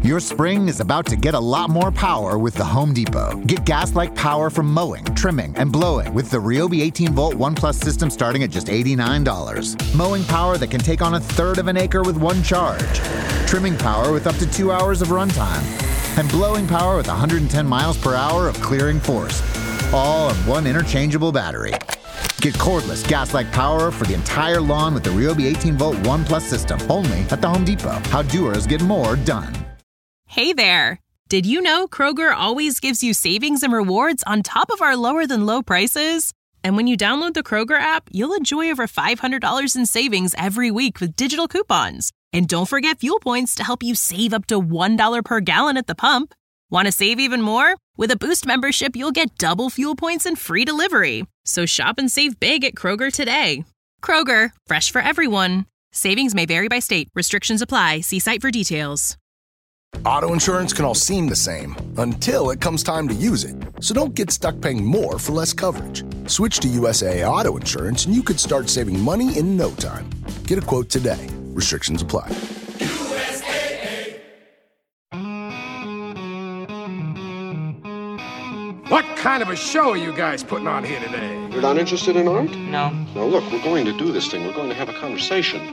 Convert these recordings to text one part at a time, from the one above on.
Your spring is about to get a lot more power with the Home Depot. Get gas-like power from mowing, trimming, and blowing with the Ryobi 18-volt ONE+ system starting at just $89. Mowing power that can take on a third of an acre with one charge. Trimming power with up to 2 hours of runtime. And blowing power with 110 miles per hour of clearing force. All on one interchangeable battery. Get cordless, gas-like power for the entire lawn with the Ryobi 18-volt ONE+ system. Only at the Home Depot. How doers get more done. Hey there! Did you know Kroger always gives you savings and rewards on top of our lower-than-low prices? And when you download the Kroger app, you'll enjoy over $500 in savings every week with digital coupons. And don't forget fuel points to help you save up to $1 per gallon at the pump. Want to save even more? With a Boost membership, you'll get double fuel points and free delivery. So shop and save big at Kroger today. Kroger, fresh for everyone. Savings may vary by state. Restrictions apply. See site for details. Auto insurance can all seem the same until it comes time to use it. So don't get stuck paying more for less coverage. Switch to USAA Auto Insurance and you could start saving money in no time. Get a quote today. Restrictions apply. USAA. What kind of a show are you guys putting on here today? You're not interested in art? No. Now look, we're going to do this thing. We're going to have a conversation.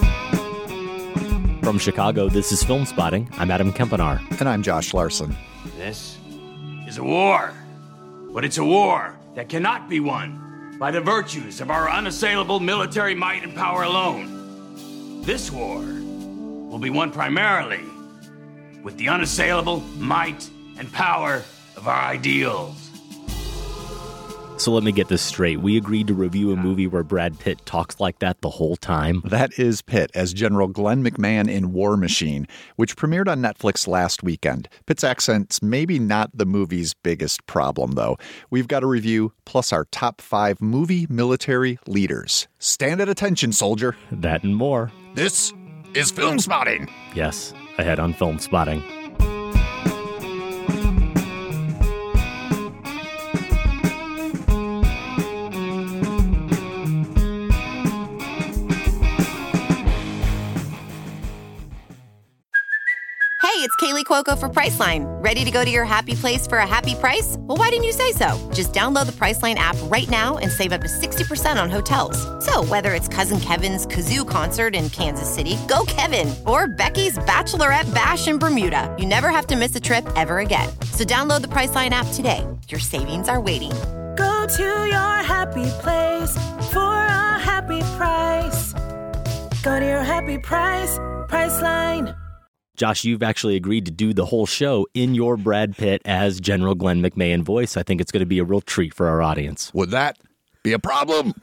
From Chicago, this is Film Spotting. I'm Adam Kempenaar. And I'm Josh Larson. This is a war. But it's a war that cannot be won by the virtues of our unassailable military might and power alone. This war will be won primarily with the unassailable might and power of our ideals. So let me get this straight. We agreed to review a movie where Brad Pitt talks like that the whole time. That is Pitt as General Glenn McMahon in War Machine, which premiered on Netflix last weekend. Pitt's accent's maybe not the movie's biggest problem, though. We've got a review, plus our top 5 movie military leaders. Stand at attention, soldier. That and more. This is Film Spotting. Yes, ahead on Film Spotting. It's Kaylee Cuoco for Priceline. Ready to go to your happy place for a happy price? Well, why didn't you say so? Just download the Priceline app right now and save up to 60% on hotels. So whether it's Cousin Kevin's Kazoo Concert in Kansas City, go Kevin, or Becky's Bachelorette Bash in Bermuda, you never have to miss a trip ever again. So download the Priceline app today. Your savings are waiting. Go to your happy place for a happy price. Go to your happy price, Priceline. Josh, you've actually agreed to do the whole show in your Brad Pitt as General Glenn McMahon voice. I think it's going to be a real treat for our audience. Would that be a problem?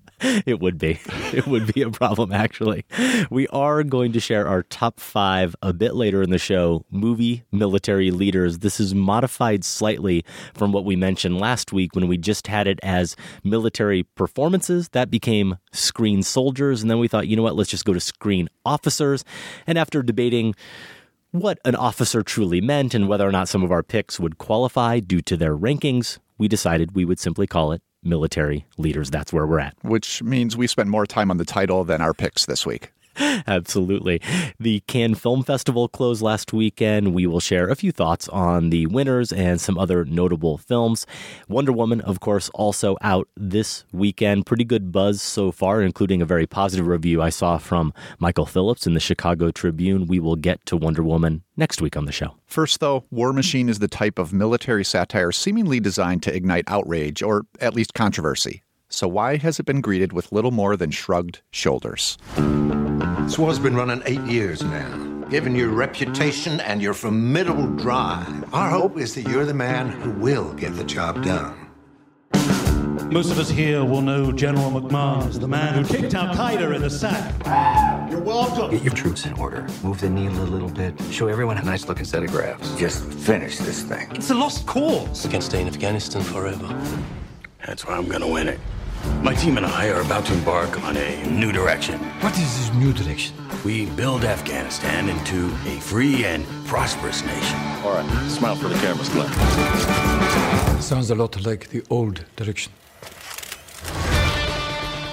It would be. It would be a problem, actually. We are going to share our top 5 a bit later in the show, movie military leaders. This is modified slightly from what we mentioned last week when we just had it as military performances. That became screen soldiers. And then we thought, you know what, let's just go to screen officers. And after debating what an officer truly meant and whether or not some of our picks would qualify due to their rankings, we decided we would simply call it military leaders. That's where we're at. Which means we spent more time on the title than our picks this week. Absolutely. The Cannes Film Festival closed last weekend. We will share a few thoughts on the winners and some other notable films. Wonder Woman, of course, also out this weekend. Pretty good buzz so far, including a very positive review I saw from Michael Phillips in the Chicago Tribune. We will get to Wonder Woman next week on the show. First, though, War Machine is the type of military satire seemingly designed to ignite outrage, or at least controversy. So why has it been greeted with little more than shrugged shoulders? This war's been running 8 years now. Given your reputation and your formidable drive, our hope is that you're the man who will get the job done. Most of us here will know General McMahon as the man who kicked Al-Qaeda in the sack. You're welcome. Get your troops in order. Move the needle a little bit. Show everyone a nice-looking set of graphs. Just finish this thing. It's a lost cause. We can stay in Afghanistan forever. That's why I'm gonna win it. My team and I are about to embark on a new direction. What is this new direction? We build Afghanistan into a free and prosperous nation. All right, smile for the cameras, Glenn. Sounds a lot like the old direction.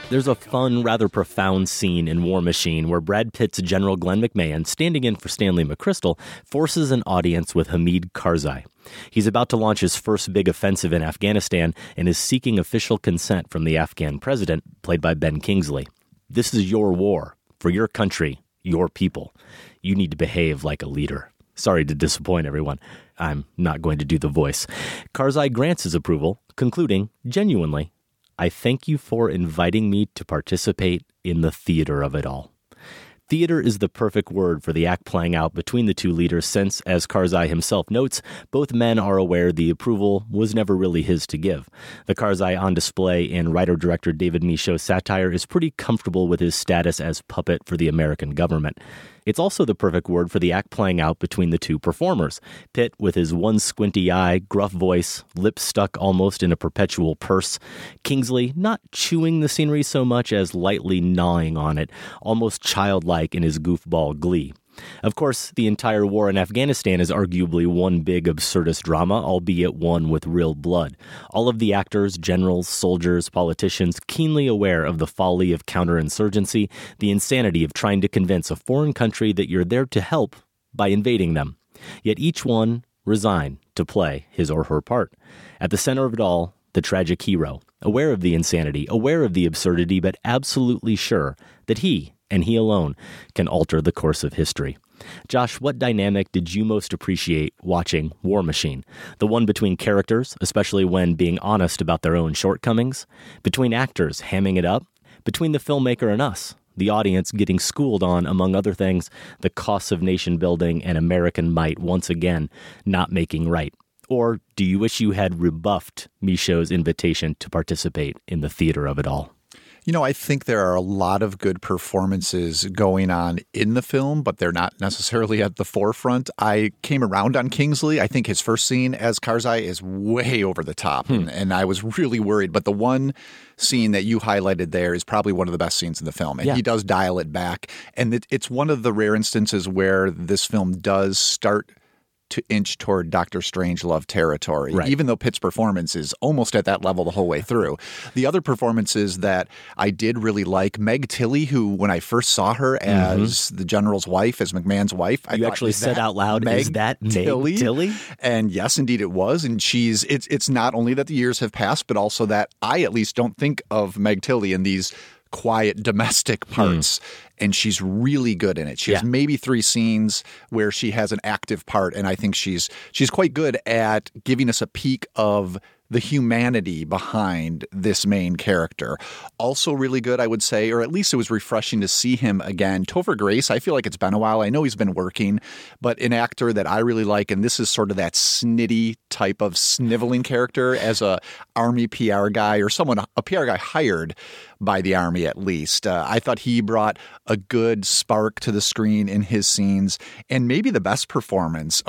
There's a fun, rather profound scene in War Machine where Brad Pitt's General Glenn McMahon, standing in for Stanley McChrystal, forces an audience with Hamid Karzai. He's about to launch his first big offensive in Afghanistan and is seeking official consent from the Afghan president, played by Ben Kingsley. This is your war, for your country, your people. You need to behave like a leader. Sorry to disappoint everyone. I'm not going to do the voice. Karzai grants his approval, concluding, genuinely, I thank you for inviting me to participate in the theater of it all. Theater is the perfect word for the act playing out between the two leaders since, as Karzai himself notes, both men are aware the approval was never really his to give. The Karzai on display in writer-director David Michôd's satire is pretty comfortable with his status as puppet for the American government. It's also the perfect word for the act playing out between the two performers. Pitt with his one squinty eye, gruff voice, lips stuck almost in a perpetual purse. Kingsley not chewing the scenery so much as lightly gnawing on it, almost childlike in his goofball glee. Of course, the entire war in Afghanistan is arguably one big absurdist drama, albeit one with real blood. All of the actors, generals, soldiers, politicians, keenly aware of the folly of counterinsurgency, the insanity of trying to convince a foreign country that you're there to help by invading them. Yet each one resigned to play his or her part. At the center of it all, the tragic hero, aware of the insanity, aware of the absurdity, but absolutely sure that he, and he alone, can alter the course of history. Josh, what dynamic did you most appreciate watching War Machine? The one between characters, especially when being honest about their own shortcomings? Between actors hamming it up? Between the filmmaker and us, the audience getting schooled on, among other things, the costs of nation building and American might once again not making right? Or do you wish you had rebuffed Michôd's invitation to participate in the theater of it all? You know, I think there are a lot of good performances going on in the film, but they're not necessarily at the forefront. I came around on Kingsley. I think his first scene as Karzai is way over the top, and I was really worried. But the one scene that you highlighted there is probably one of the best scenes in the film, and he does dial it back. And it's one of the rare instances where this film does start to inch toward Dr. Strangelove territory, even though Pitt's performance is almost at that level the whole way through. The other performances that I did really like, Meg Tilly, who when I first saw her as the general's wife, as McMahon's wife, I thought, actually said out loud, is that Meg Tilly? And yes, indeed it was. And it's not only that the years have passed, but also that I at least don't think of Meg Tilly in these quiet domestic parts. And she's really good in it. She has maybe 3 scenes where she has an active part, and I think she's quite good at giving us a peek of the humanity behind this main character. Also really good, I would say, or at least it was refreshing to see him again. Topher Grace, I feel like it's been a while. I know he's been working, but an actor that I really like, and this is sort of that snitty type of sniveling character as a Army PR guy or a PR guy hired by the Army at least. I thought he brought a good spark to the screen in his scenes, and maybe the best performance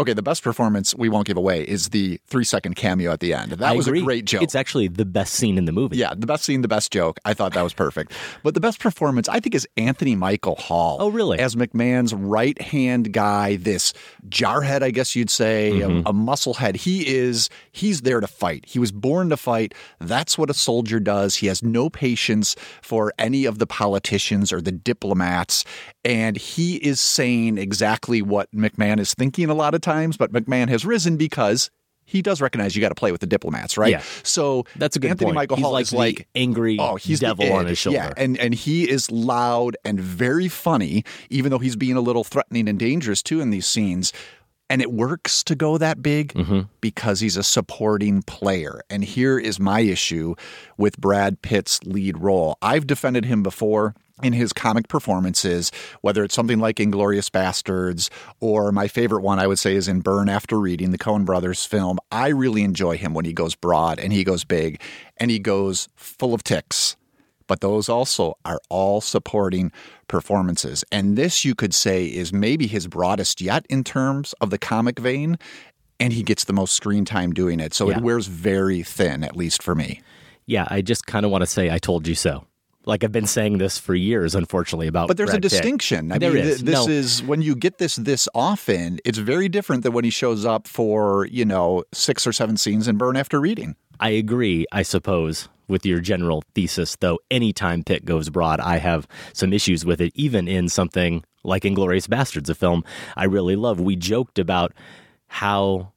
we won't give away is the 3-second cameo at the end. That was a great joke. It's actually the best scene in the movie. Yeah, the best scene, the best joke. I thought that was perfect. But the best performance, I think, is Anthony Michael Hall. Oh, really? As McMahon's right-hand guy, this jarhead, I guess you'd say, a musclehead. He's there to fight. He was born to fight. That's what a soldier does. He has no patience for any of the politicians or the diplomats. And he is saying exactly what McMahon is thinking a lot of times, but McMahon has risen because he does recognize you got to play with the diplomats, right? Yeah. So that's a good Anthony point. Michael Hall is like the angry devil on his shoulder. Yeah, and he is loud and very funny, even though he's being a little threatening and dangerous too in these scenes. And it works to go that big because he's a supporting player. And here is my issue with Brad Pitt's lead role. I've defended him before in his comic performances, whether it's something like Inglourious Bastards or my favorite one I would say is in Burn After Reading, the Coen brothers film. I really enjoy him when he goes broad and he goes big and he goes full of ticks. But those also are all supporting performances. And this, you could say, is maybe his broadest yet in terms of the comic vein, and he gets the most screen time doing it. So it wears very thin, at least for me. Yeah, I just kind of want to say I told you so. Like I've been saying this for years, unfortunately, about But there's Brad a Pitt. distinction. I There mean, is. this is when you get this often, it's very different than when he shows up for, 6 or 7 scenes in Burn After Reading. I agree, I suppose, with your general thesis, though anytime Pitt goes broad, I have some issues with it, even in something like Inglourious Bastards, a film I really love. We joked about how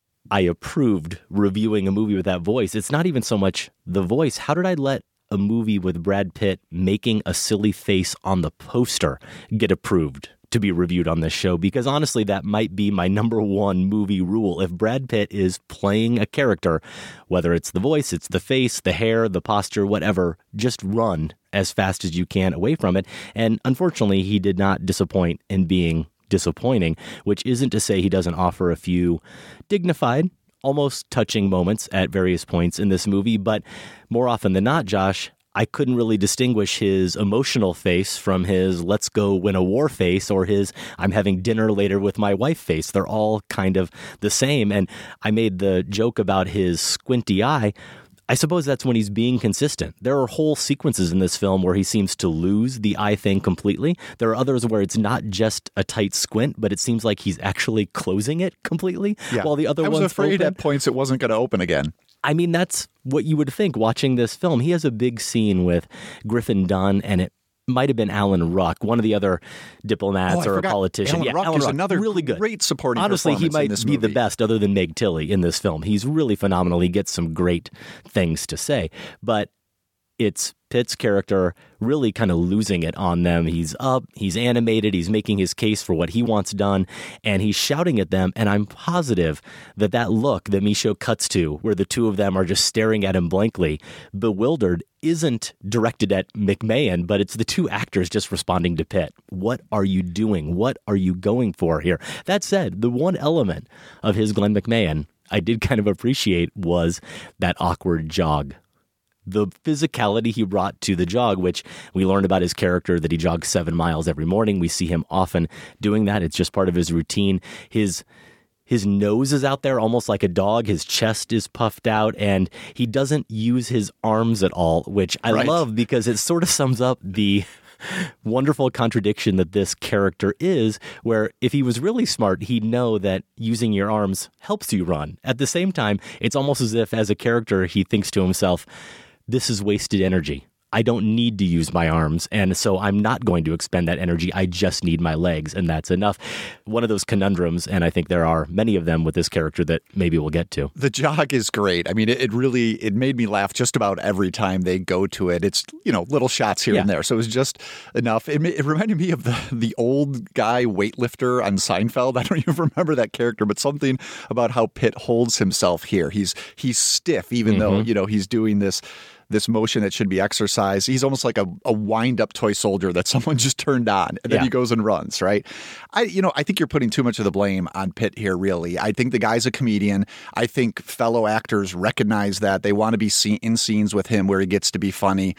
I approved reviewing a movie with that voice. It's not even so much the voice. How did I let a movie with Brad Pitt making a silly face on the poster get approved to be reviewed on this show? Because honestly, that might be my number one movie rule. If Brad Pitt is playing a character, whether it's the voice, it's the face, the hair, the posture, whatever, just run as fast as you can away from it. And unfortunately, he did not disappoint in being disappointing, which isn't to say he doesn't offer a few dignified, almost touching moments at various points in this movie. But more often than not, Josh, I couldn't really distinguish his emotional face from his let's go win a war face or his I'm having dinner later with my wife face. They're all kind of the same. And I made the joke about his squinty eye. I suppose that's when he's being consistent. There are whole sequences in this film where he seems to lose the eye thing completely. There are others where it's not just a tight squint, but it seems like he's actually closing it completely. Yeah. While the other I was one's afraid open. at points it wasn't going to open again. I mean, that's what you would think watching this film. He has a big scene with Griffin Dunne, and it might have been Alan Ruck, one of the other diplomats or a politician. Alan Ruck is another really good. Great supporting Honestly, he performance might in this be the movie. best other than Meg Tilly in this film. He's really phenomenal. He gets some great things to say. But it's Pitt's character really kind of losing it on them. He's up, he's animated, he's making his case for what he wants done, and he's shouting at them. And I'm positive that that look that Michaud cuts to, where the two of them are just staring at him blankly, bewildered, isn't directed at McMahon, but it's the two actors just responding to Pitt. What are you doing? What are you going for here? That said, the one element of his Glenn McMahon I did kind of appreciate was that awkward jog. The physicality he brought to the jog, which we learned about his character, that he jogs 7 miles every morning. We see him often doing that. It's just part of his routine. His nose is out there almost like a dog. His chest is puffed out, and he doesn't use his arms at all, which I love because it sort of sums up the wonderful contradiction that this character is, where if he was really smart, he'd know that using your arms helps you run. At the same time, it's almost as if as a character, he thinks to himself, this is wasted energy. I don't need to use my arms, and so I'm not going to expend that energy. I just need my legs, and that's enough. One of those conundrums, and I think there are many of them with this character that maybe we'll get to. The jog is great. I mean, it made me laugh just about every time they go to it. It's, little shots here and there, so it was just enough. It reminded me of the old guy weightlifter on Seinfeld. I don't even remember that character, but something about how Pitt holds himself here. He's stiff, even though, he's doing this motion that should be exercise. He's almost like a wind-up toy soldier that someone just turned on, and then he goes and runs, right? I think you're putting too much of the blame on Pitt here, really. I think the guy's a comedian. I think fellow actors recognize that. They want to be in scenes with him where he gets to be funny.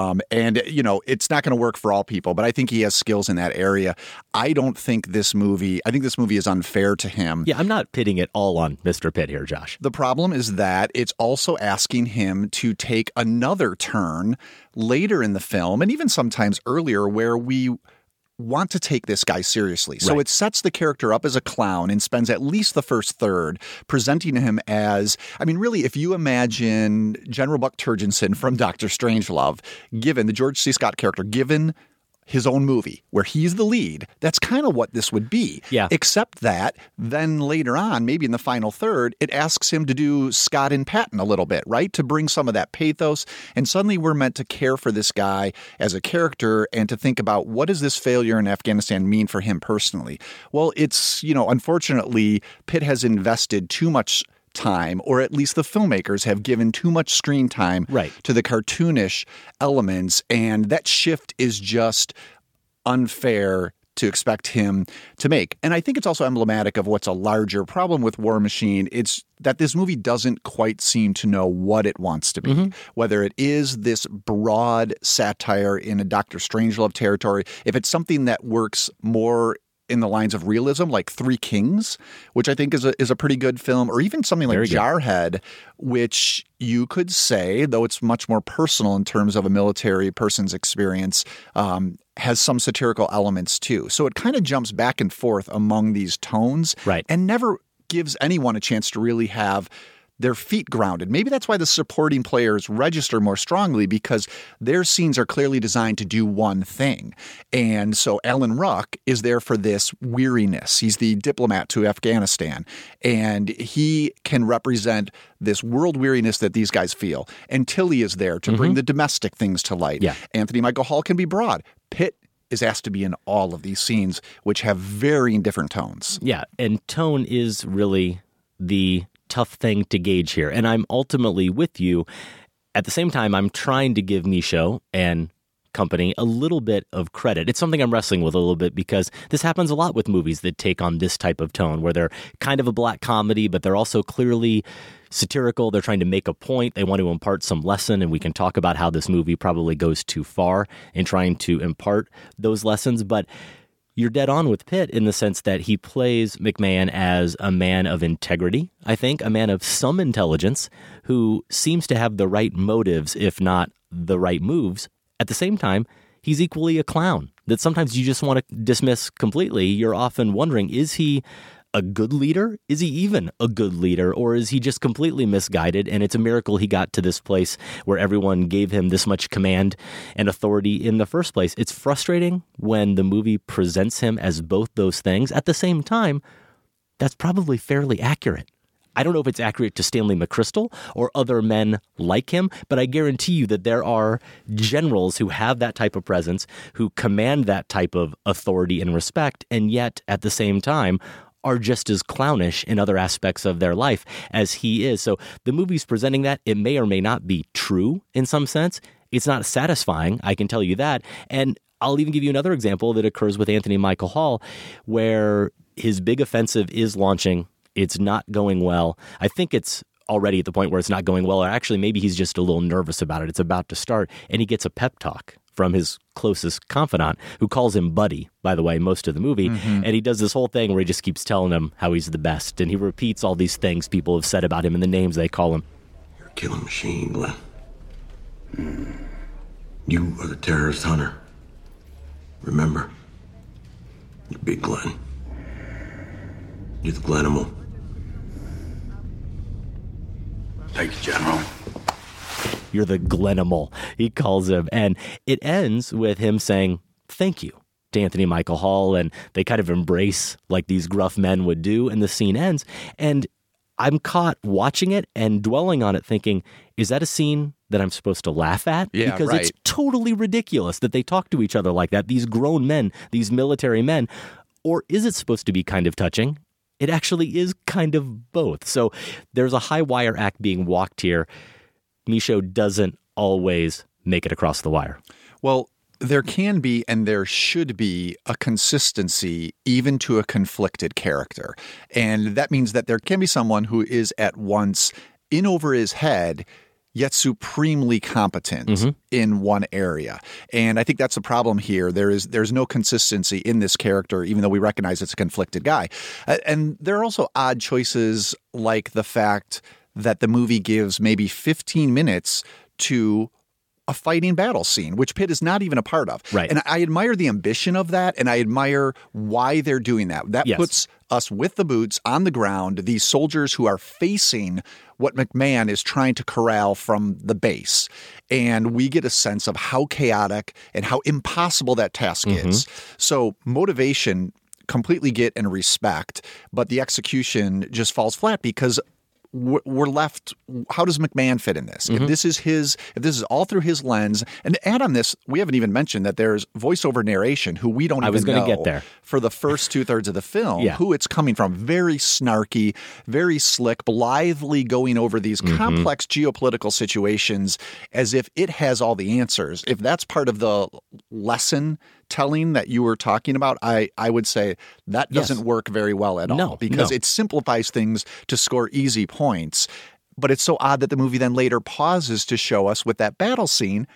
It's not going to work for all people, but I think he has skills in that area. I think this movie is unfair to him. Yeah, I'm not pitting it all on Mr. Pitt here, Josh. The problem is that it's also asking him to take another turn later in the film, and even sometimes earlier, where we want to take this guy seriously. So it sets the character up as a clown and spends at least the first third presenting him as, really, if you imagine General Buck Turgidson from Dr. Strangelove, given the George C. Scott character, given his own movie where he's the lead, that's kind of what this would be. Yeah. Except that then later on, maybe in the final third, it asks him to do Scott and Patton a little bit, right? To bring some of that pathos. And suddenly we're meant to care for this guy as a character and to think about what does this failure in Afghanistan mean for him personally? Well, it's, unfortunately, Pitt has invested too much time, or at least the filmmakers have given too much screen time to the cartoonish elements, and that shift is just unfair to expect him to make. And I think it's also emblematic of what's a larger problem with War Machine. It's that this movie doesn't quite seem to know what it wants to be, whether it is this broad satire in a Dr. Strangelove territory, if it's something that works more in the lines of realism, like Three Kings, which I think is a pretty good film, or even something like Jarhead, which you could say, though it's much more personal in terms of a military person's experience, has some satirical elements too. So it kind of jumps back and forth among these tones, and never gives anyone a chance to really have their feet grounded. Maybe that's why the supporting players register more strongly, because their scenes are clearly designed to do one thing. And so Alan Ruck is there for this weariness. He's the diplomat to Afghanistan, and he can represent this world weariness that these guys feel. And Tilly is there to bring the domestic things to light. Anthony Michael Hall can be broad. Pitt is asked to be in all of these scenes, which have varying different tones. Yeah, and tone is really the tough thing to gauge here. And I'm ultimately with you. At the same time, I'm trying to give Michaud and company a little bit of credit. It's something I'm wrestling with a little bit, because this happens a lot with movies that take on this type of tone, where they're kind of a black comedy, but they're also clearly satirical. They're trying to make a point. They want to impart some lesson, and we can talk about how this movie probably goes too far in trying to impart those lessons. But you're dead on with Pitt in the sense that he plays McMahon as a man of integrity, I think, a man of some intelligence who seems to have the right motives, if not the right moves. At the same time, he's equally a clown that sometimes you just want to dismiss completely. You're often wondering, is he a good leader? Is he even a good leader? Or is he just completely misguided? And it's a miracle he got to this place where everyone gave him this much command and authority in the first place. It's frustrating when the movie presents him as both those things. At the same time, that's probably fairly accurate. I don't know if it's accurate to Stanley McChrystal or other men like him, but I guarantee you that there are generals who have that type of presence, who command that type of authority and respect, and yet at the same time are just as clownish in other aspects of their life as he is. So the movie's presenting that. It may or may not be true in some sense. It's not satisfying, I can tell you that. And I'll even give you another example that occurs with Anthony Michael Hall, where his big offensive is launching. It's not going well. I think it's already at the point where it's not going well, or actually maybe he's just a little nervous about it. It's about to start, and he gets a pep talk from his closest confidant, who calls him Buddy, by the way, most of the movie. And he does this whole thing where he just keeps telling him how he's the best. And he repeats all these things people have said about him and the names they call him. You're a killing machine, Glenn. You are the terrorist hunter. Remember? You're Big Glenn. You're the Glenimal. Thank you, General. You're the Glenimal, he calls him. And it ends with him saying, thank you to Anthony Michael Hall. And they kind of embrace like these gruff men would do. And the scene ends. And I'm caught watching it and dwelling on it thinking, is that a scene that I'm supposed to laugh at? Yeah, because right. It's totally ridiculous that they talk to each other like that, these grown men, these military men. Or is it supposed to be kind of touching? It actually is kind of both. So there's a high wire act being walked here. Michaud doesn't always make it across the wire. Well, there can be and there should be a consistency even to a conflicted character. And that means that there can be someone who is at once in over his head, yet supremely competent in one area. And I think that's the problem here. There's no consistency in this character, even though we recognize it's a conflicted guy. And there are also odd choices, like the fact that the movie gives maybe 15 minutes to a fighting battle scene, which Pitt is not even a part of. Right. And I admire the ambition of that, and I admire why they're doing that. That puts us with the boots on the ground, these soldiers who are facing what McMahon is trying to corral from the base. And we get a sense of how chaotic and how impossible that task is. So motivation, completely get and respect, but the execution just falls flat because we're left. How does McMahon fit in this? If this is all through his lens, and to add on this, we haven't even mentioned that there's voiceover narration who we don't even know get there. for the first 2/3 of the film, who it's coming from. Very snarky, very slick, blithely going over these complex geopolitical situations as if it has all the answers. If that's part of the lesson telling that you were talking about, I would say that doesn't work very well at all, because it simplifies things to score easy points. But it's so odd that the movie then later pauses to show us with that battle scene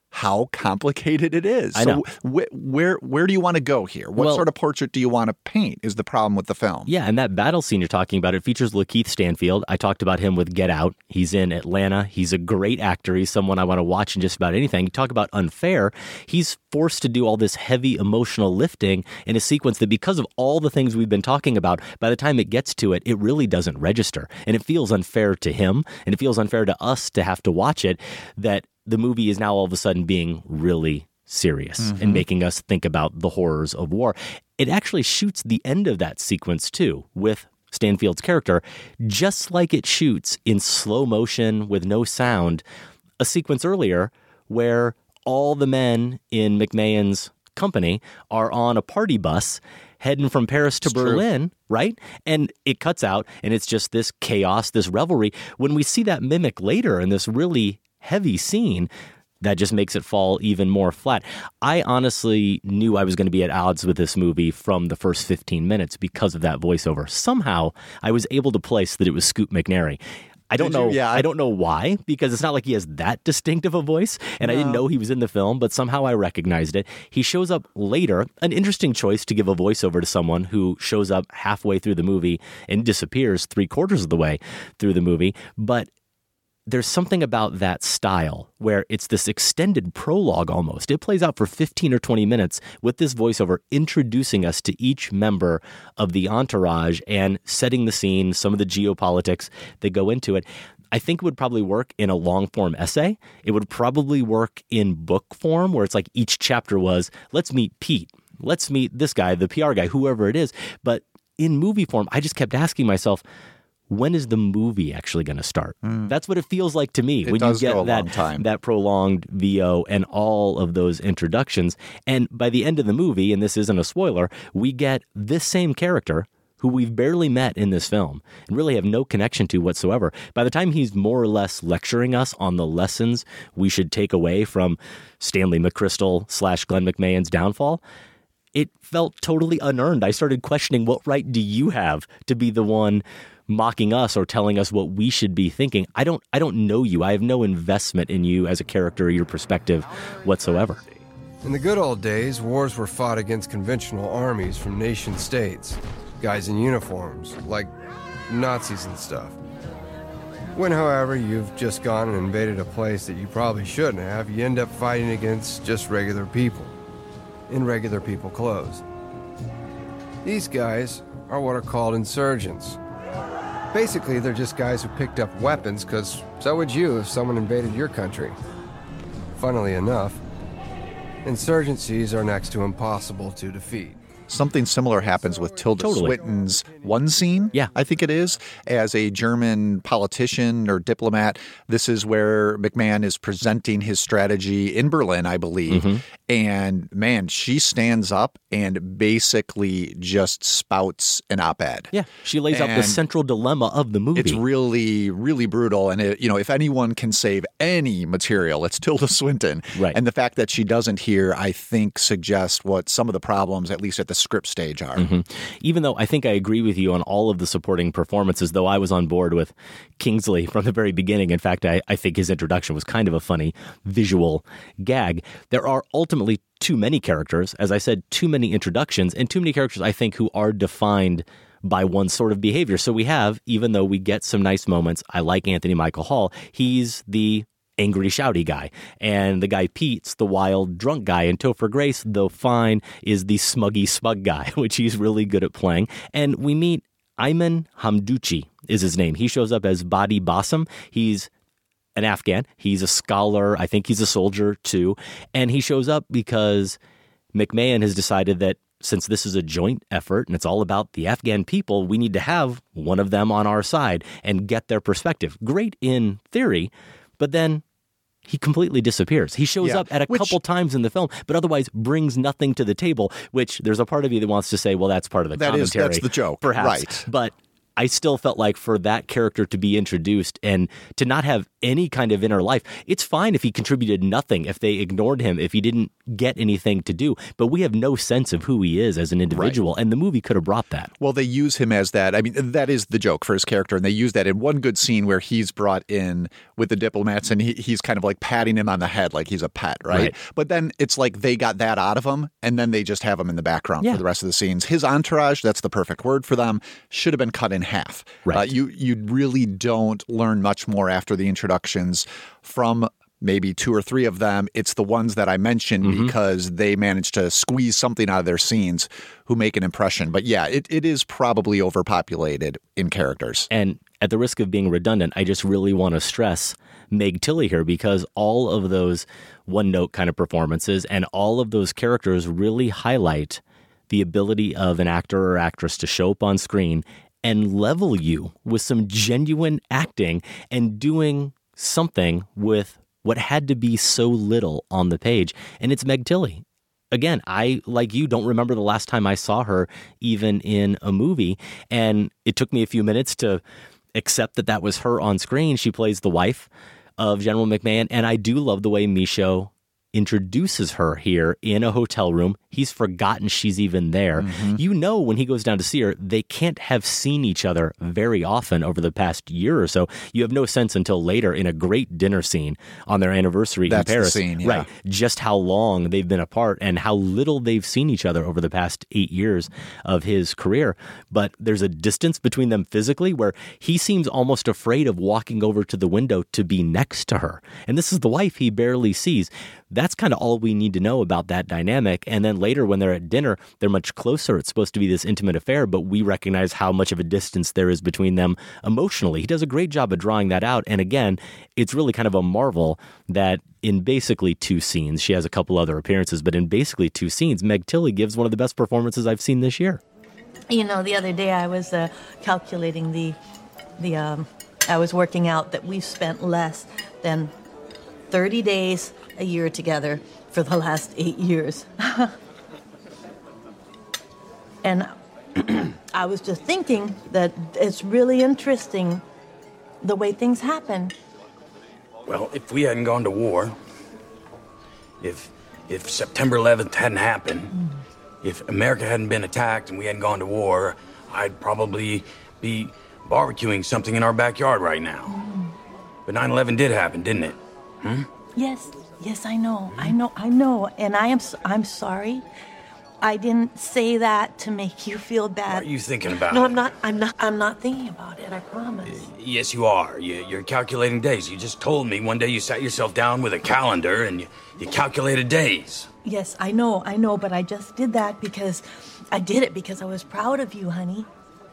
how complicated it is. I know. So where do you want to go here? What sort of portrait do you want to paint is the problem with the film. Yeah, and that battle scene you're talking about, it features Lakeith Stanfield. I talked about him with Get Out. He's in Atlanta. He's a great actor. He's someone I want to watch in just about anything. You talk about unfair. He's forced to do all this heavy emotional lifting in a sequence that, because of all the things we've been talking about, by the time it gets to it, it really doesn't register. And it feels unfair to him, and it feels unfair to us to have to watch it, that the movie is now all of a sudden being really serious and making us think about the horrors of war. It actually shoots the end of that sequence, too, with Stanfield's character, just like it shoots in slow motion with no sound a sequence earlier where all the men in McMahon's company are on a party bus heading from Paris to Berlin, right? And it cuts out, and it's just this chaos, this revelry. When we see that mimic later in this really heavy scene, that just makes it fall even more flat. I honestly knew I was going to be at odds with this movie from the first 15 minutes because of that voiceover. Somehow, I was able to place that it was Scoot McNairy. I don't know. Yeah. I don't know why, because it's not like he has that distinctive a voice, and I didn't know he was in the film, but somehow I recognized it. He shows up later, an interesting choice to give a voiceover to someone who shows up halfway through the movie and disappears 3/4 of the way through the movie, but there's something about that style where it's this extended prologue almost. It plays out for 15 or 20 minutes with this voiceover introducing us to each member of the entourage and setting the scene, some of the geopolitics that go into it. I think it would probably work in a long-form essay. It would probably work in book form where it's like each chapter was, let's meet Pete. Let's meet this guy, the PR guy, whoever it is. But in movie form, I just kept asking myself, when is the movie actually going to start? That's what it feels like to me when you get that prolonged VO and all of those introductions. And by the end of the movie, and this isn't a spoiler, we get this same character who we've barely met in this film and really have no connection to whatsoever. By the time he's more or less lecturing us on the lessons we should take away from Stanley McChrystal / Glenn McMahon's downfall, it felt totally unearned. I started questioning, what right do you have to be the one mocking us or telling us what we should be thinking? I don't know you. I have no investment in you as a character or your perspective whatsoever. In the good old days, wars were fought against conventional armies from nation states, guys in uniforms, like Nazis and stuff. When, however, you've just gone and invaded a place that you probably shouldn't have, you end up fighting against just regular people, in regular people clothes. These guys are what are called insurgents. Basically, they're just guys who picked up weapons, because so would you if someone invaded your country. Funnily enough, insurgencies are next to impossible to defeat. Something similar happens with Tilda Swinton's one scene, I think it is, as a German politician or diplomat. This is where McMahon is presenting his strategy in Berlin, I believe. And man, she stands up and basically just spouts an op-ed. Yeah, she lays out the central dilemma of the movie. It's really, really brutal. And, if anyone can save any material, it's Tilda Swinton. Right. And the fact that she doesn't here, I think, suggests what some of the problems, at least at the script stage, are. Even though I think I agree with you on all of the supporting performances, though I was on board with Kingsley from the very beginning. In fact, I think his introduction was kind of a funny visual gag. There are ultimately too many characters, as I said, too many introductions, and too many characters, I think, who are defined by one sort of behavior. So we have, even though we get some nice moments, I like Anthony Michael Hall, he's the angry, shouty guy. And the guy Pete's the wild, drunk guy. And Topher Grace, though fine, is the smuggy, smug guy, which he's really good at playing. And we meet Ayman Hamdouchi is his name. He shows up as Badi Bassam. He's an Afghan. He's a scholar. I think he's a soldier, too. And he shows up because McMahon has decided that since this is a joint effort and it's all about the Afghan people, we need to have one of them on our side and get their perspective. Great in theory, but then he completely disappears. He shows up at a couple times in the film, but otherwise brings nothing to the table, which there's a part of you that wants to say, well, that's part of the commentary. That's the joke. Perhaps. Right. But I still felt like for that character to be introduced and to not have any kind of inner life. It's fine if he contributed nothing, if they ignored him, if he didn't get anything to do. But we have no sense of who he is as an individual, and the movie could have brought that. Well, they use him as that. I mean, that is the joke for his character, and they use that in one good scene where he's brought in with the diplomats, and he's kind of like patting him on the head like he's a pet, right? But then it's like they got that out of him, and then they just have him in the background for the rest of the scenes. His entourage, that's the perfect word for them, should have been cut in half. You really don't learn much more after the introductions from maybe 2 or 3 of them. It's the ones that I mentioned because they managed to squeeze something out of their scenes who make an impression. But yeah, it is probably overpopulated in characters. And at the risk of being redundant, I just really want to stress Meg Tilly here, because all of those one-note kind of performances and all of those characters really highlight the ability of an actor or actress to show up on screen and level you with some genuine acting and doing something with what had to be so little on the page. And it's Meg Tilly. Again, I, like you, don't remember the last time I saw her even in a movie. And it took me a few minutes to accept that that was her on screen. She plays the wife of General McMahon. And I do love the way Michaud introduces her here in a hotel room. He's forgotten she's even there. You know, when he goes down to see her, they can't have seen each other very often over the past year or so. You have no sense until later in a great dinner scene on their anniversary in Paris. The scene, yeah. Right. Just how long they've been apart and how little they've seen each other over the past 8 years of his career. But there's a distance between them physically where he seems almost afraid of walking over to the window to be next to her. And this is the wife he barely sees. That's kind of all we need to know about that dynamic. And then later when they're at dinner, they're much closer. It's supposed to be this intimate affair, but we recognize how much of a distance there is between them emotionally. He does a great job of drawing that out. And again, it's really kind of a marvel that in basically 2 scenes, she has a couple other appearances, but in basically 2 scenes, Meg Tilly gives one of the best performances I've seen this year. You know, the other day I was calculating I was working out that we've spent less than 30 days a year together for the last 8 years. And I was just thinking that it's really interesting the way things happen. Well, if we hadn't gone to war, if September 11th hadn't happened, if America hadn't been attacked and we hadn't gone to war, I'd probably be barbecuing something in our backyard right now. But 9/11 did happen, didn't it? Yes, I know. And I'm sorry. I didn't say that to make you feel bad. What are you thinking about? No, I'm not thinking about it, I promise. Yes, you are. You're calculating days. You just told me one day you sat yourself down with a calendar and you calculated days. Yes, I know, but I just did that because I was proud of you, honey.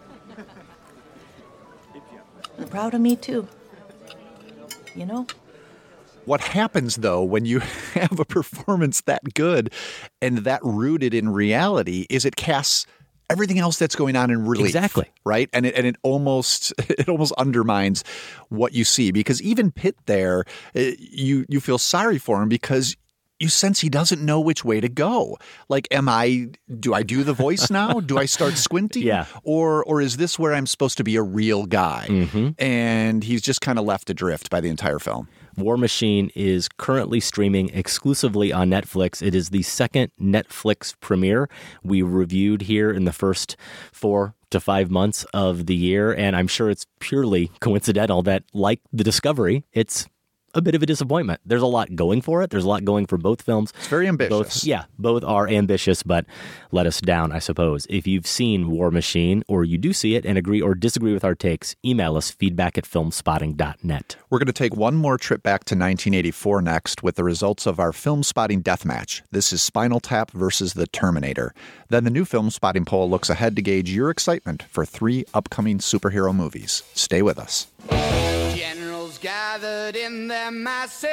Proud of me, too. You know? What happens, though, when you have a performance that good and that rooted in reality is it casts everything else that's going on in relief. Exactly. Right? And it almost undermines what you see, because even Pitt there, you feel sorry for him because you sense he doesn't know which way to go. Like, do I do the voice now? Do I start squinting? Yeah. Or is this where I'm supposed to be a real guy? And he's just kind of left adrift by the entire film. War Machine is currently streaming exclusively on Netflix. It is the second Netflix premiere we reviewed here in the first 4 to 5 months of the year. And I'm sure it's purely coincidental that, like The Discovery, it's a bit of a disappointment. There's a lot going for it. There's a lot going for both films. It's very ambitious. Both are ambitious, but let us down, I suppose. If you've seen War Machine or you do see it and agree or disagree with our takes, email us feedback@filmspotting.net. We're going to take one more trip back to 1984 next with the results of our Film Spotting Deathmatch. This is Spinal Tap versus The Terminator. Then the new Film Spotting poll looks ahead to gauge your excitement for 3 upcoming superhero movies. Stay with us. Gathered in their masses,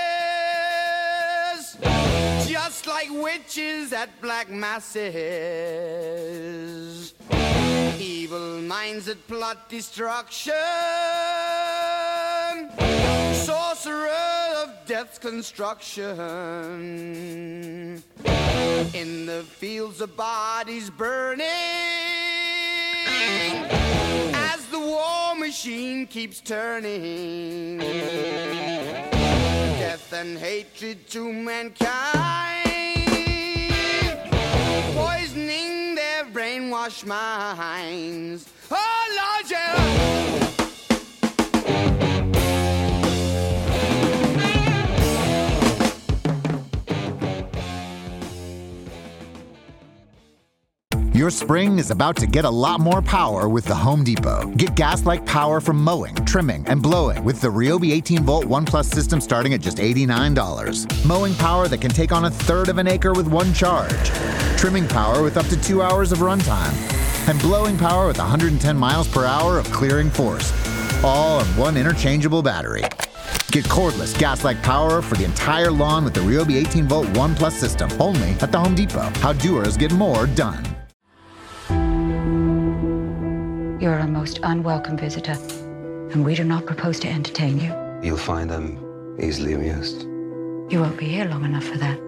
just like witches at black masses, evil minds that plot destruction, sorcerer of death's construction, in the fields of bodies burning, as the war machine machine keeps turning. Death and hatred to mankind, poisoning their brainwashed minds. Oh, Lord, yeah. Your spring is about to get a lot more power with the Home Depot. Get gas-like power from mowing, trimming, and blowing with the Ryobi 18-volt ONE+ system starting at just $89. Mowing power that can take on a third of an acre with one charge. Trimming power with up to 2 hours of runtime. And blowing power with 110 miles per hour of clearing force. All on one interchangeable battery. Get cordless gas-like power for the entire lawn with the Ryobi 18-volt ONE+ system. Only at the Home Depot. How doers get more done. You're a most unwelcome visitor, and we do not propose to entertain you. You'll find them easily amused. You won't be here long enough for that.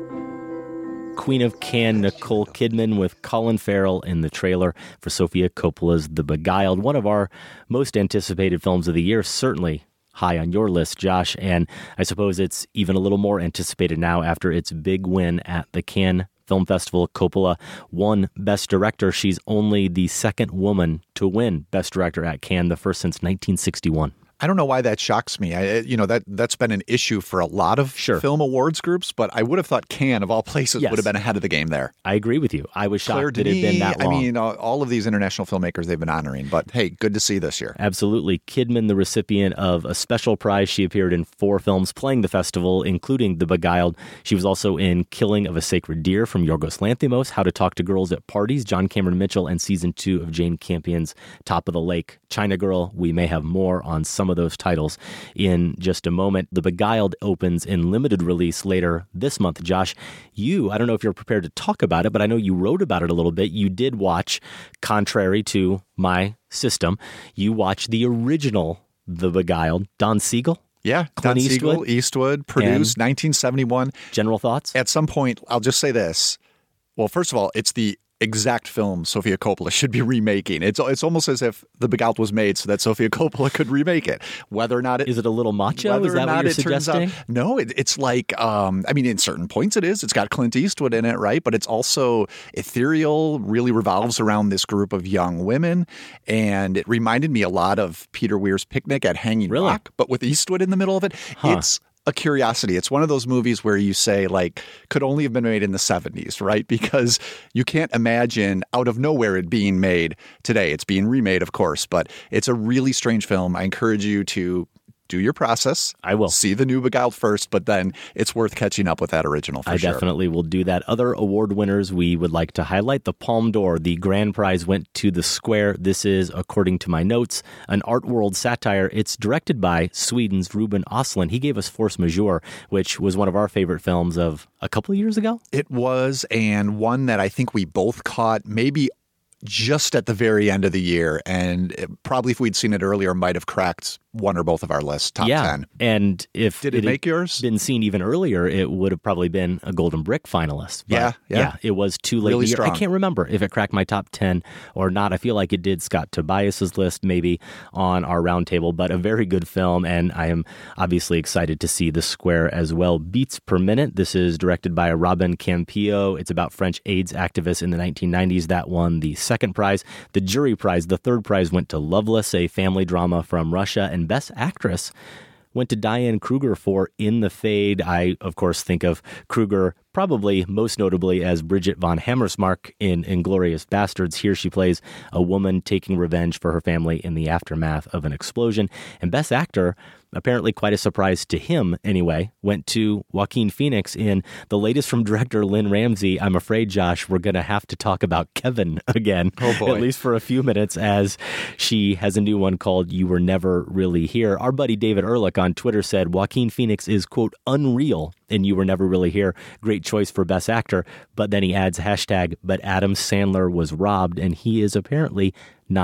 Queen of Cannes Nicole Kidman with Colin Farrell in the trailer for Sofia Coppola's The Beguiled, one of our most anticipated films of the year, certainly high on your list, Josh, and I suppose it's even a little more anticipated now after its big win at the Cannes Film Festival. Coppola won Best Director. She's only the second woman to win Best Director at Cannes, the first since 1961. I don't know why that shocks me. That's been an issue for a lot of film awards groups, but I would have thought Cannes, of all places, would have been ahead of the game there. I agree with you. I was shocked Claire that it had been that long. I mean, all of these international filmmakers they've been honoring, but hey, good to see this year. Absolutely. Kidman, the recipient of a special prize. She appeared in 4 films playing the festival, including The Beguiled. She was also in Killing of a Sacred Deer from Yorgos Lanthimos, How to Talk to Girls at Parties, John Cameron Mitchell, and Season 2 of Jane Campion's Top of the Lake. China Girl, we may have more on some of those titles in just a moment. The Beguiled opens in limited release later this month. Josh, I don't know if you're prepared to talk about it, but I know you wrote about it a little bit. You did watch, contrary to my system, you watched the original The Beguiled. Don Siegel? Yeah, Clint Eastwood, produced 1971. General thoughts? At some point, I'll just say this. Well, first of all, it's the exact film Sofia Coppola should be remaking. It's almost as if The Beguiled was made so that Sofia Coppola could remake it. Whether or not is it a little macho? Is that what you're suggesting? No, it's like in certain points it is. It's got Clint Eastwood in it, right? But it's also ethereal. Really revolves around this group of young women, and it reminded me a lot of Peter Weir's Picnic at Hanging Rock, but with Eastwood in the middle of it. It's a curiosity. It's one of those movies where you say, like, could only have been made in the 70s, right? Because you can't imagine out of nowhere it being made today. It's being remade, of course, but it's a really strange film. I encourage you to do your process. I will. See the new Beguiled first, but then it's worth catching up with that original for sure. I definitely will do that. Other award winners we would like to highlight. The Palme d'Or, the grand prize went to The Square. This is, according to my notes, an art world satire. It's directed by Sweden's Ruben Östlund. He gave us Force Majeure, which was one of our favorite films of a couple of years ago. It was, and one that I think we both caught maybe just at the very end of the year, and probably if we'd seen it earlier, might have cracked one or both of our lists, top 10. And if Did it make yours? Been seen even earlier, it would have probably been a Golden Brick finalist. But yeah. It was too late. Really in the year. strong. I can't remember if it cracked my top 10 or not. I feel like it did Scott Tobias's list, maybe on our roundtable, but a very good film, and I am obviously excited to see The Square as well. Beats Per Minute. This is directed by Robin Campillo. It's about French AIDS activists in the 1990s. That won the second prize. The jury prize, the third prize, went to Loveless, a family drama from Russia, and Best Actress went to Diane Kruger for In the Fade. I, of course, think of Kruger probably most notably as Bridget von Hammersmark in Inglourious Bastards. Here she plays a woman taking revenge for her family in the aftermath of an explosion. And Best Actor, apparently quite a surprise to him anyway, went to Joaquin Phoenix in the latest from director Lynn Ramsey. I'm afraid, Josh, we're going to have to talk about Kevin again, at least for a few minutes, as she has a new one called You Were Never Really Here. Our buddy David Ehrlich on Twitter said Joaquin Phoenix is, quote, unreal in You Were Never Really Here. Great choice for Best Actor. But then he adds hashtag, but Adam Sandler was robbed, and he is apparently not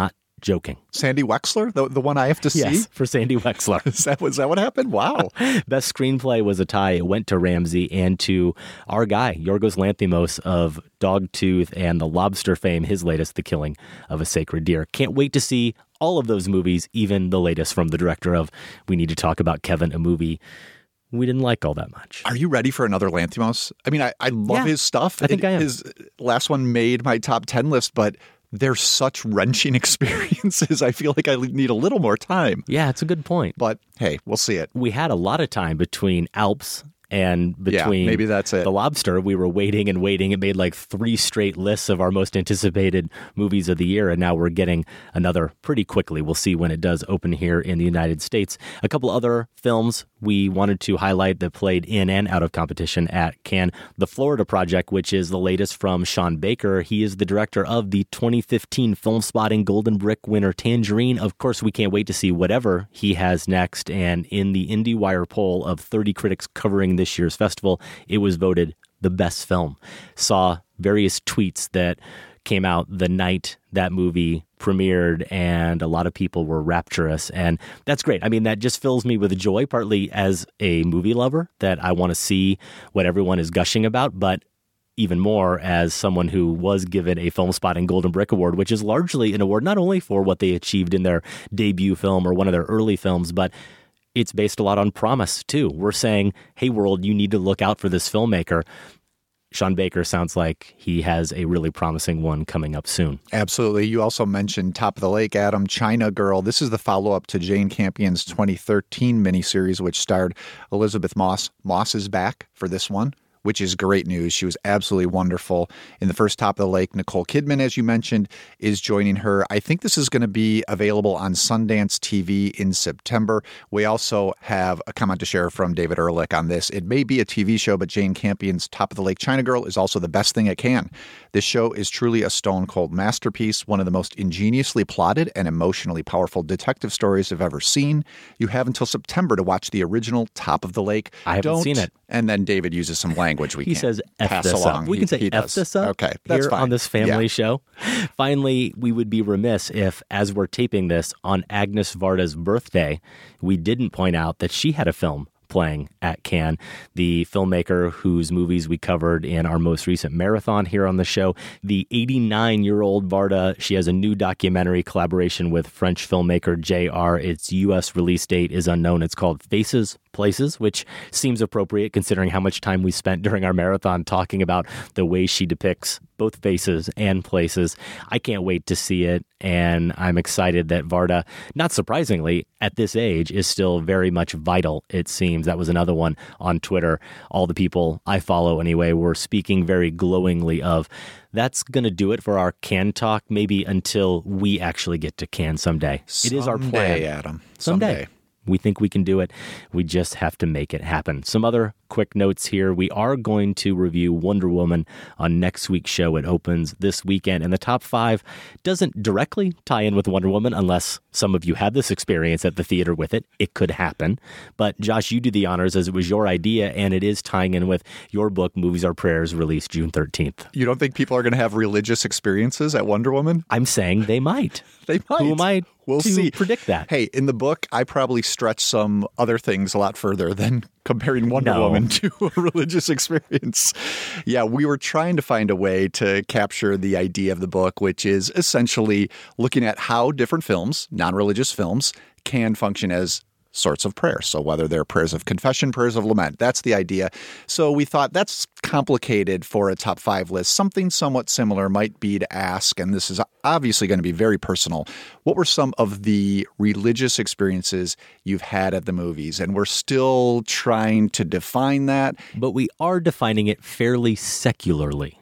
joking. Sandy Wexler, the one I have to see? Yes, for Sandy Wexler. Is that what happened? Wow. Best screenplay was a tie. It went to Ramsey and to our guy, Yorgos Lanthimos of Dogtooth and The Lobster fame, his latest, The Killing of a Sacred Deer. Can't wait to see all of those movies, even the latest from the director of We Need to Talk About Kevin, a movie we didn't like all that much. Are you ready for another Lanthimos? I mean, I love his stuff. I think I am. His last one made my top 10 list, but they're such wrenching experiences. I feel like I need a little more time. Yeah, it's a good point. But hey, we'll see it. We had a lot of time between Alps and between maybe that's it. The Lobster. We were waiting and waiting. It made like 3 straight lists of our most anticipated movies of the year, and now we're getting another pretty quickly. We'll see when it does open here in the United States. A couple other films we wanted to highlight that played in and out of competition at Cannes. The Florida Project, which is the latest from Sean Baker. He is the director of the 2015 Film Spotting Golden Brick winner Tangerine. Of course, we can't wait to see whatever he has next. And in the IndieWire poll of 30 critics covering this year's festival, it was voted the best film. Saw various tweets that came out the night that movie premiered, and a lot of people were rapturous, and that's great. I mean, that just fills me with joy, partly as a movie lover, that I want to see what everyone is gushing about, but even more as someone who was given a Film Spotting Golden Brick Award, which is largely an award not only for what they achieved in their debut film or one of their early films, but it's based a lot on promise, too. We're saying, hey, world, you need to look out for this filmmaker. Sean Baker sounds like he has a really promising one coming up soon. Absolutely. You also mentioned Top of the Lake, Adam, China Girl. This is the follow-up to Jane Campion's 2013 miniseries, which starred Elizabeth Moss. Moss is back for this one, which is great news. She was absolutely wonderful in the first Top of the Lake. Nicole Kidman, as you mentioned, is joining her. I think this is going to be available on Sundance TV in September. We also have a comment to share from David Ehrlich on this. It may be a TV show, but Jane Campion's Top of the Lake China Girl is also the best thing it can. This show is truly a stone-cold masterpiece, one of the most ingeniously plotted and emotionally powerful detective stories I've ever seen. You have until September to watch the original Top of the Lake. I haven't seen it. And then David uses some language we he can't says F pass this along. Up. We can say F this up. Okay, that's here fine. On this family show. Finally, we would be remiss if, as we're taping this on Agnes Varda's birthday, we didn't point out that she had a film playing at Cannes, the filmmaker whose movies we covered in our most recent marathon here on the show. The 89-year-old Varda, she has a new documentary collaboration with French filmmaker JR. Its U.S. release date is unknown. It's called Faces, Places, which seems appropriate considering how much time we spent during our marathon talking about the way she depicts both faces and places. I can't wait to see it, and I'm excited that Varda, not surprisingly, at this age, is still very much vital, it seems. That was another one on Twitter. All the people I follow, anyway, were speaking very glowingly of. That's going to do it for our Cannes talk, maybe until we actually get to Cannes someday. It is our plan. Adam. Someday. We think we can do it. We just have to make it happen. Some other quick notes here. We are going to review Wonder Woman on next week's show. It opens this weekend, and the top 5 doesn't directly tie in with Wonder Woman unless some of you had this experience at the theater with it. It could happen. But Josh, you do the honors as it was your idea, and it is tying in with your book, Movies Are Prayers, released June 13th. You don't think people are going to have religious experiences at Wonder Woman? I'm saying they might. They might. Who am I We'll to see. predict that? Hey, in the book, I probably stretch some other things a lot further than comparing Wonder Woman to a religious experience. Yeah, we were trying to find a way to capture the idea of the book, which is essentially looking at how different films, non-religious films, can function as sorts of prayers. So whether they're prayers of confession, prayers of lament, that's the idea. So we thought that's complicated for a top 5 list. Something somewhat similar might be to ask, and this is obviously going to be very personal, what were some of the religious experiences you've had at the movies? And we're still trying to define that. But we are defining it fairly secularly.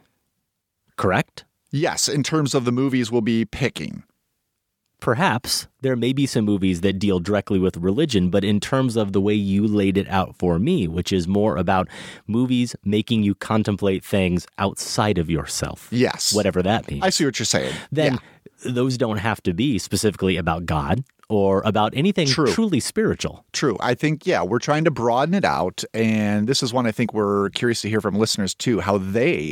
Correct? Yes, in terms of the movies we'll be picking. Perhaps there may be some movies that deal directly with religion, but in terms of the way you laid it out for me, which is more about movies making you contemplate things outside of yourself. Yes. Whatever that means. I see what you're saying. Then those don't have to be specifically about God or about anything truly spiritual. True. I think, we're trying to broaden it out. And this is one I think we're curious to hear from listeners, too, how they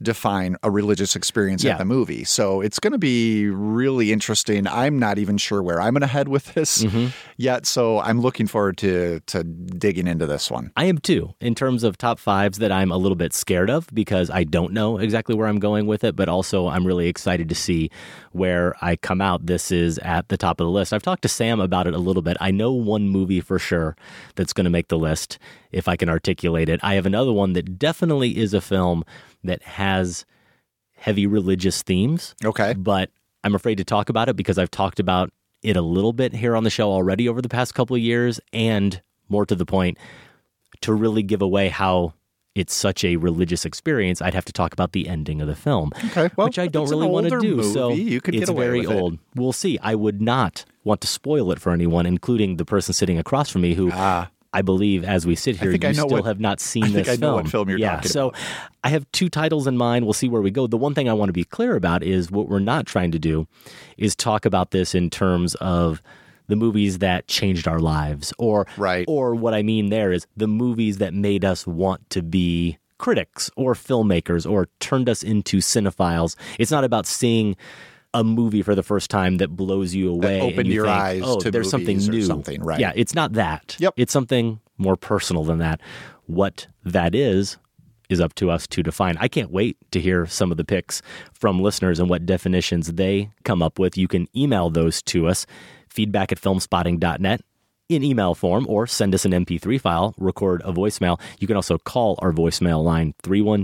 define a religious experience at the movie. So it's going to be really interesting. I'm not even sure where I'm going to head with this yet, so I'm looking forward to digging into this one. I am too, in terms of top fives that I'm a little bit scared of because I don't know exactly where I'm going with it, but also I'm really excited to see where I come out. This is at the top of the list. I've talked to Sam about it a little bit. I know one movie for sure that's going to make the list, if I can articulate it. I have another one that definitely is a film that has heavy religious themes. Okay. But I'm afraid to talk about it because I've talked about it a little bit here on the show already over the past couple of years, and more to the point, to really give away how it's such a religious experience, I'd have to talk about the ending of the film, which I don't really want to do. Movie, so you could it's get away very with old. We'll see. I would not want to spoil it for anyone, including the person sitting across from me who I believe, as we sit here, you still have not seen this film. I know what film you're talking about. So I have two titles in mind. We'll see where we go. The one thing I want to be clear about is what we're not trying to do is talk about this in terms of the movies that changed our lives, or what I mean there is the movies that made us want to be critics or filmmakers or turned us into cinephiles. It's not about seeing a movie for the first time that blows you away. That opened your eyes to there's something movies or new. something, right? Yeah, it's not that. Yep. It's something more personal than that. What that is up to us to define. I can't wait to hear some of the picks from listeners and what definitions they come up with. You can email those to us, feedback@filmspotting.net. in email form, or send us an MP3 file, record a voicemail. You can also call our voicemail line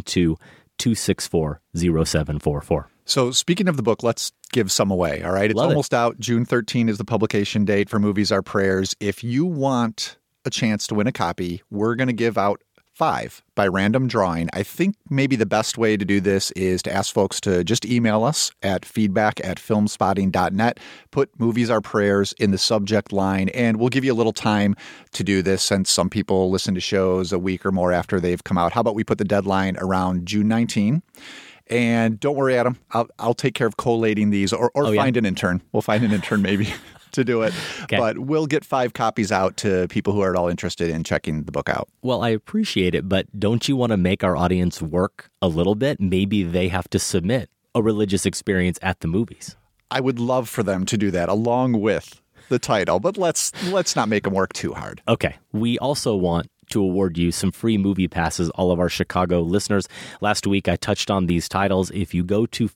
312-264-0744. So speaking of the book, let's give some away, all right? It's almost out. June 13 is the publication date for Movies Are Prayers. If you want a chance to win a copy, we're going to give out 5 by random drawing. I think maybe the best way to do this is to ask folks to just email us at feedback@filmspotting.net, put Movies Are Prayers in the subject line, and we'll give you a little time to do this since some people listen to shows a week or more after they've come out. How about we put the deadline around June 19? And don't worry, Adam, I'll take care of collating these or find an intern. We'll find an intern maybe to do it. Okay. But we'll get 5 copies out to people who are at all interested in checking the book out. Well, I appreciate it, but don't you want to make our audience work a little bit? Maybe they have to submit a religious experience at the movies. I would love for them to do that along with the title, but let's not make them work too hard. Okay. We also want to award you some free movie passes, all of our Chicago listeners. Last week, I touched on these titles. If you go to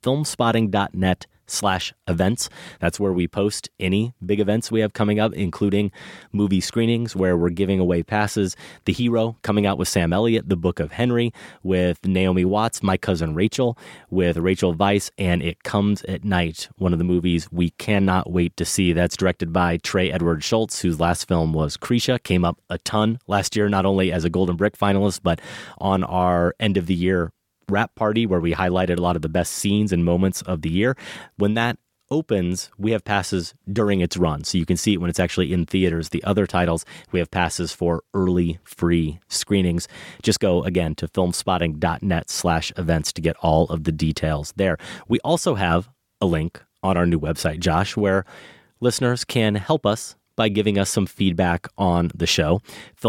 filmspotting.net/events, that's where we post any big events we have coming up, including movie screenings where we're giving away passes. The Hero coming out with Sam Elliott, The Book of Henry with Naomi Watts, My Cousin Rachel with Rachel Weisz, and It Comes at Night, one of the movies we cannot wait to see. That's directed by Trey Edward Schultz, whose last film was Krisha, came up a ton last year, not only as a Golden Brick finalist, but on our end of the year wrap party where we highlighted a lot of the best scenes and moments of the year. When that opens, we have passes during its run, so you can see it when it's actually in theaters. The other titles, we have passes for early free screenings. Just go again to filmspotting.net/events to get all of the details there. We also have a link on our new website, Josh, where listeners can help us by giving us some feedback on the show,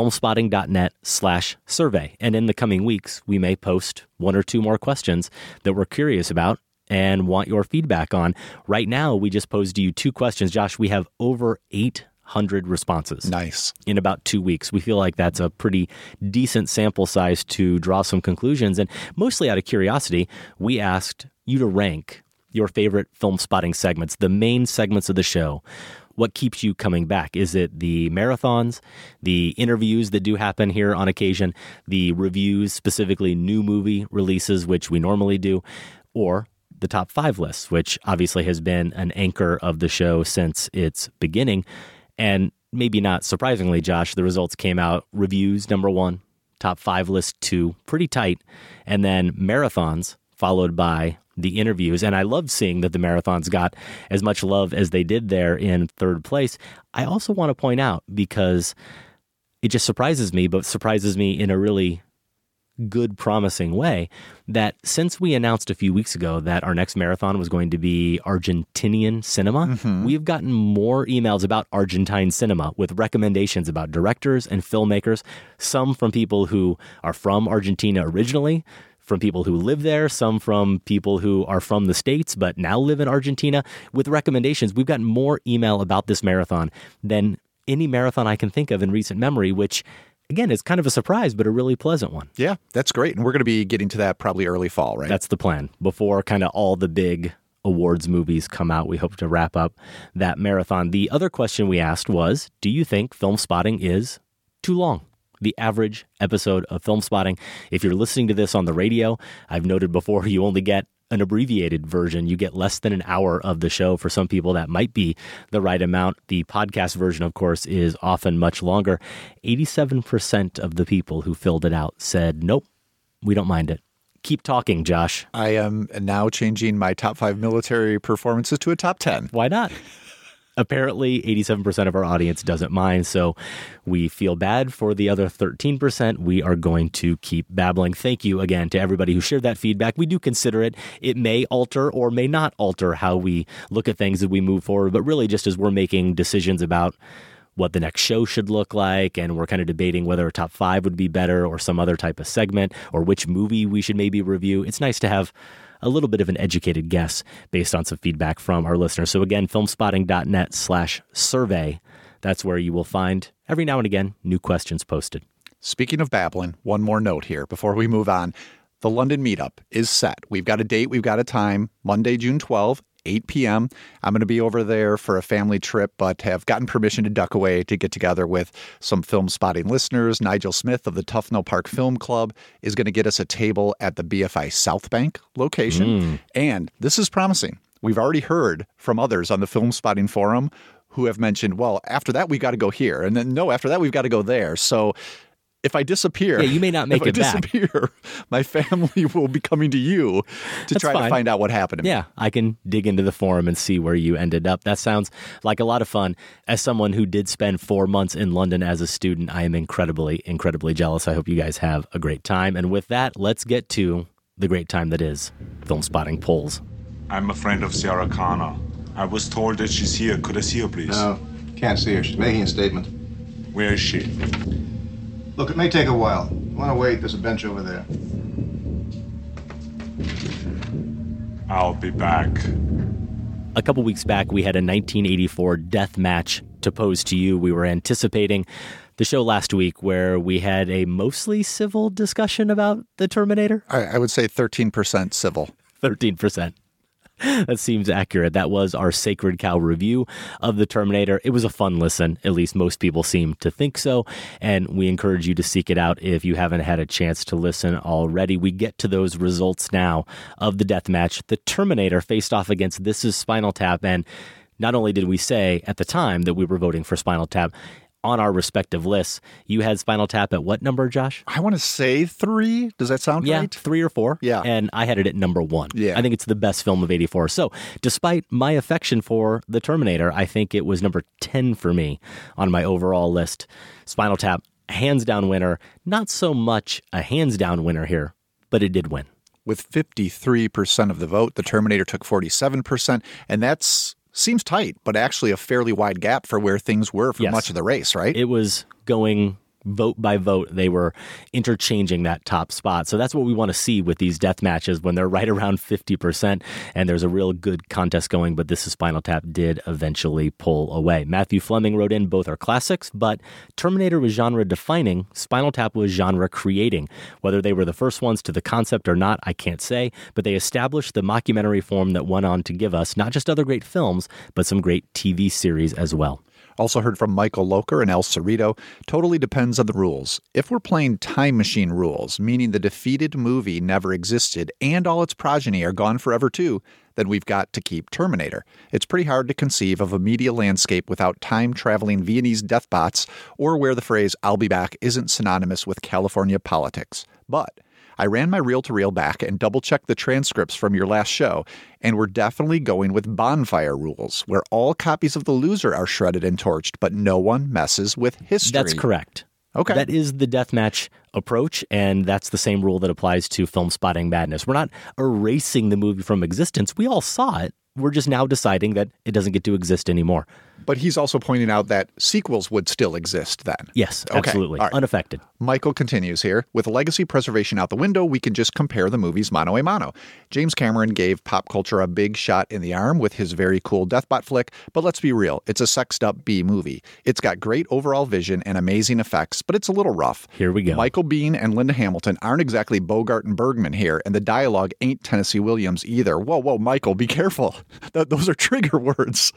filmspotting.net/survey. And in the coming weeks, we may post 1 or 2 more questions that we're curious about and want your feedback on. Right now, we just posed to you 2 questions. Josh, we have over 800 responses. Nice. In about 2 weeks. We feel like that's a pretty decent sample size to draw some conclusions. And mostly out of curiosity, we asked you to rank your favorite Film Spotting segments, the main segments of the show. What keeps you coming back? Is it the marathons, the interviews that do happen here on occasion, the reviews, specifically new movie releases, which we normally do, or the top 5 lists, which obviously has been an anchor of the show since its beginning? And maybe not surprisingly, Josh, the results came out. Reviews, number 1, top 5 list 2, pretty tight, and then marathons, followed by the interviews. And I love seeing that the marathons got as much love as they did there in 3rd place. I also want to point out, because it just surprises me, but surprises me in a really good, promising way, that since we announced a few weeks ago that our next marathon was going to be Argentinian cinema, we've gotten more emails about Argentine cinema with recommendations about directors and filmmakers, some from people who are from Argentina originally, from people who live there, some from people who are from the States but now live in Argentina with recommendations. We've gotten more email about this marathon than any marathon I can think of in recent memory, which, again, is kind of a surprise, but a really pleasant one. Yeah, that's great. And we're going to be getting to that probably early fall, right? That's the plan. Before kind of all the big awards movies come out, we hope to wrap up that marathon. The other question we asked was, do you think Film Spotting is too long? The average episode of Film Spotting. If you're listening to this on the radio, I've noted before, you only get an abbreviated version. You get less than an hour of the show. For some people, that might be the right amount. The podcast version, of course, is often much longer. 87% of the people who filled it out said, nope, we don't mind it. Keep talking, Josh. I am now changing my top 5 military performances to a top 10. Why not? Apparently, 87% of our audience doesn't mind, so we feel bad for the other 13%. We are going to keep babbling. Thank you again to everybody who shared that feedback. We do consider it. It may alter or may not alter how we look at things as we move forward, but really just as we're making decisions about what the next show should look like, and we're kind of debating whether a top 5 would be better or some other type of segment or which movie we should maybe review. It's nice to have a little bit of an educated guess based on some feedback from our listeners. So again, filmspotting.net/survey. That's where you will find every now and again new questions posted. Speaking of babbling, one more note here before we move on. The London meetup is set. We've got a date. We've got a time. Monday, June 12th. 8 p.m. I'm going to be over there for a family trip, but have gotten permission to duck away to get together with some Film Spotting listeners. Nigel Smith of the Tufnell Park Film Club is going to get us a table at the BFI South Bank location. And this is promising. We've already heard from others on the Film Spotting forum who have mentioned, well, after that, we got to go here. And then, no, after that, we've got to go there. So if I disappear, you may not make it back. My family will be coming to you to try to find out what happened to me. Yeah, I can dig into the forum and see where you ended up. That sounds like a lot of fun. As someone who did spend 4 months in London as a student, I am incredibly, incredibly jealous. I hope you guys have a great time. And with that, let's get to the great time that is Film Spotting polls. I'm a friend of Sarah Connor. I was told that she's here. Could I see her, please? No, can't see her. She's making a statement. Where is she? Look, it may take a while. You want to wait? There's a bench over there. I'll be back. A couple weeks back, we had a 1984 death match to pose to you. We were anticipating the show last week where we had a mostly civil discussion about the Terminator. I would say 13% civil. 13%. That seems accurate. That was our Sacred Cow review of the Terminator. It was a fun listen. At least most people seem to think so. And we encourage you to seek it out if you haven't had a chance to listen already. We get to those results now of the death match. The Terminator faced off against This Is Spinal Tap. And not only did we say at the time that we were voting for Spinal Tap, on our respective lists, you had Spinal Tap at what number, Josh? I want to say 3. Does that sound right? 3 or 4. Yeah. And I had it at number 1. Yeah. I think it's the best film of 84. So despite my affection for The Terminator, I think it was number 10 for me on my overall list. Spinal Tap, hands down winner. Not so much a hands down winner here, but it did win. With 53% of the vote, The Terminator took 47%, and that's seems tight, but actually a fairly wide gap for where things were for much of the race, right? It was going vote by vote. They were interchanging that top spot. So that's what we want to see with these death matches when they're right around 50% and there's a real good contest going. But This Is Spinal Tap did eventually pull away. Matthew Fleming wrote in, both are classics, but Terminator was genre defining. Spinal Tap was genre creating. Whether they were the first ones to the concept or not, I can't say, but they established the mockumentary form that went on to give us not just other great films, but some great TV series as well. Also heard from Michael Locher and El Cerrito. Totally depends on the rules. If we're playing time machine rules, meaning the defeated movie never existed and all its progeny are gone forever too, then we've got to keep Terminator. It's pretty hard to conceive of a media landscape without time-traveling Viennese deathbots or where the phrase "I'll be back" isn't synonymous with California politics. But I ran my reel-to-reel back and double-checked the transcripts from your last show, and we're definitely going with bonfire rules, where all copies of The Loser are shredded and torched, but no one messes with history. That's correct. Okay. That is the deathmatch approach, and that's the same rule that applies to Film Spotting Madness. We're not erasing the movie from existence. We all saw it. We're just now deciding that it doesn't get to exist anymore. But he's also pointing out that sequels would still exist then. Yes, Okay, absolutely. all right. Unaffected. Michael continues here. With legacy preservation out the window, we can just compare the movies mano a mano. James Cameron gave pop culture a big shot in the arm with his very cool Deathbot flick, but let's be real, it's a sexed up B movie. It's got great overall vision and amazing effects, but it's a little rough. Here we go. Michael Biehn and Linda Hamilton aren't exactly Bogart and Bergman here, and the dialogue ain't Tennessee Williams either. Whoa, Michael, be careful. Those are trigger words.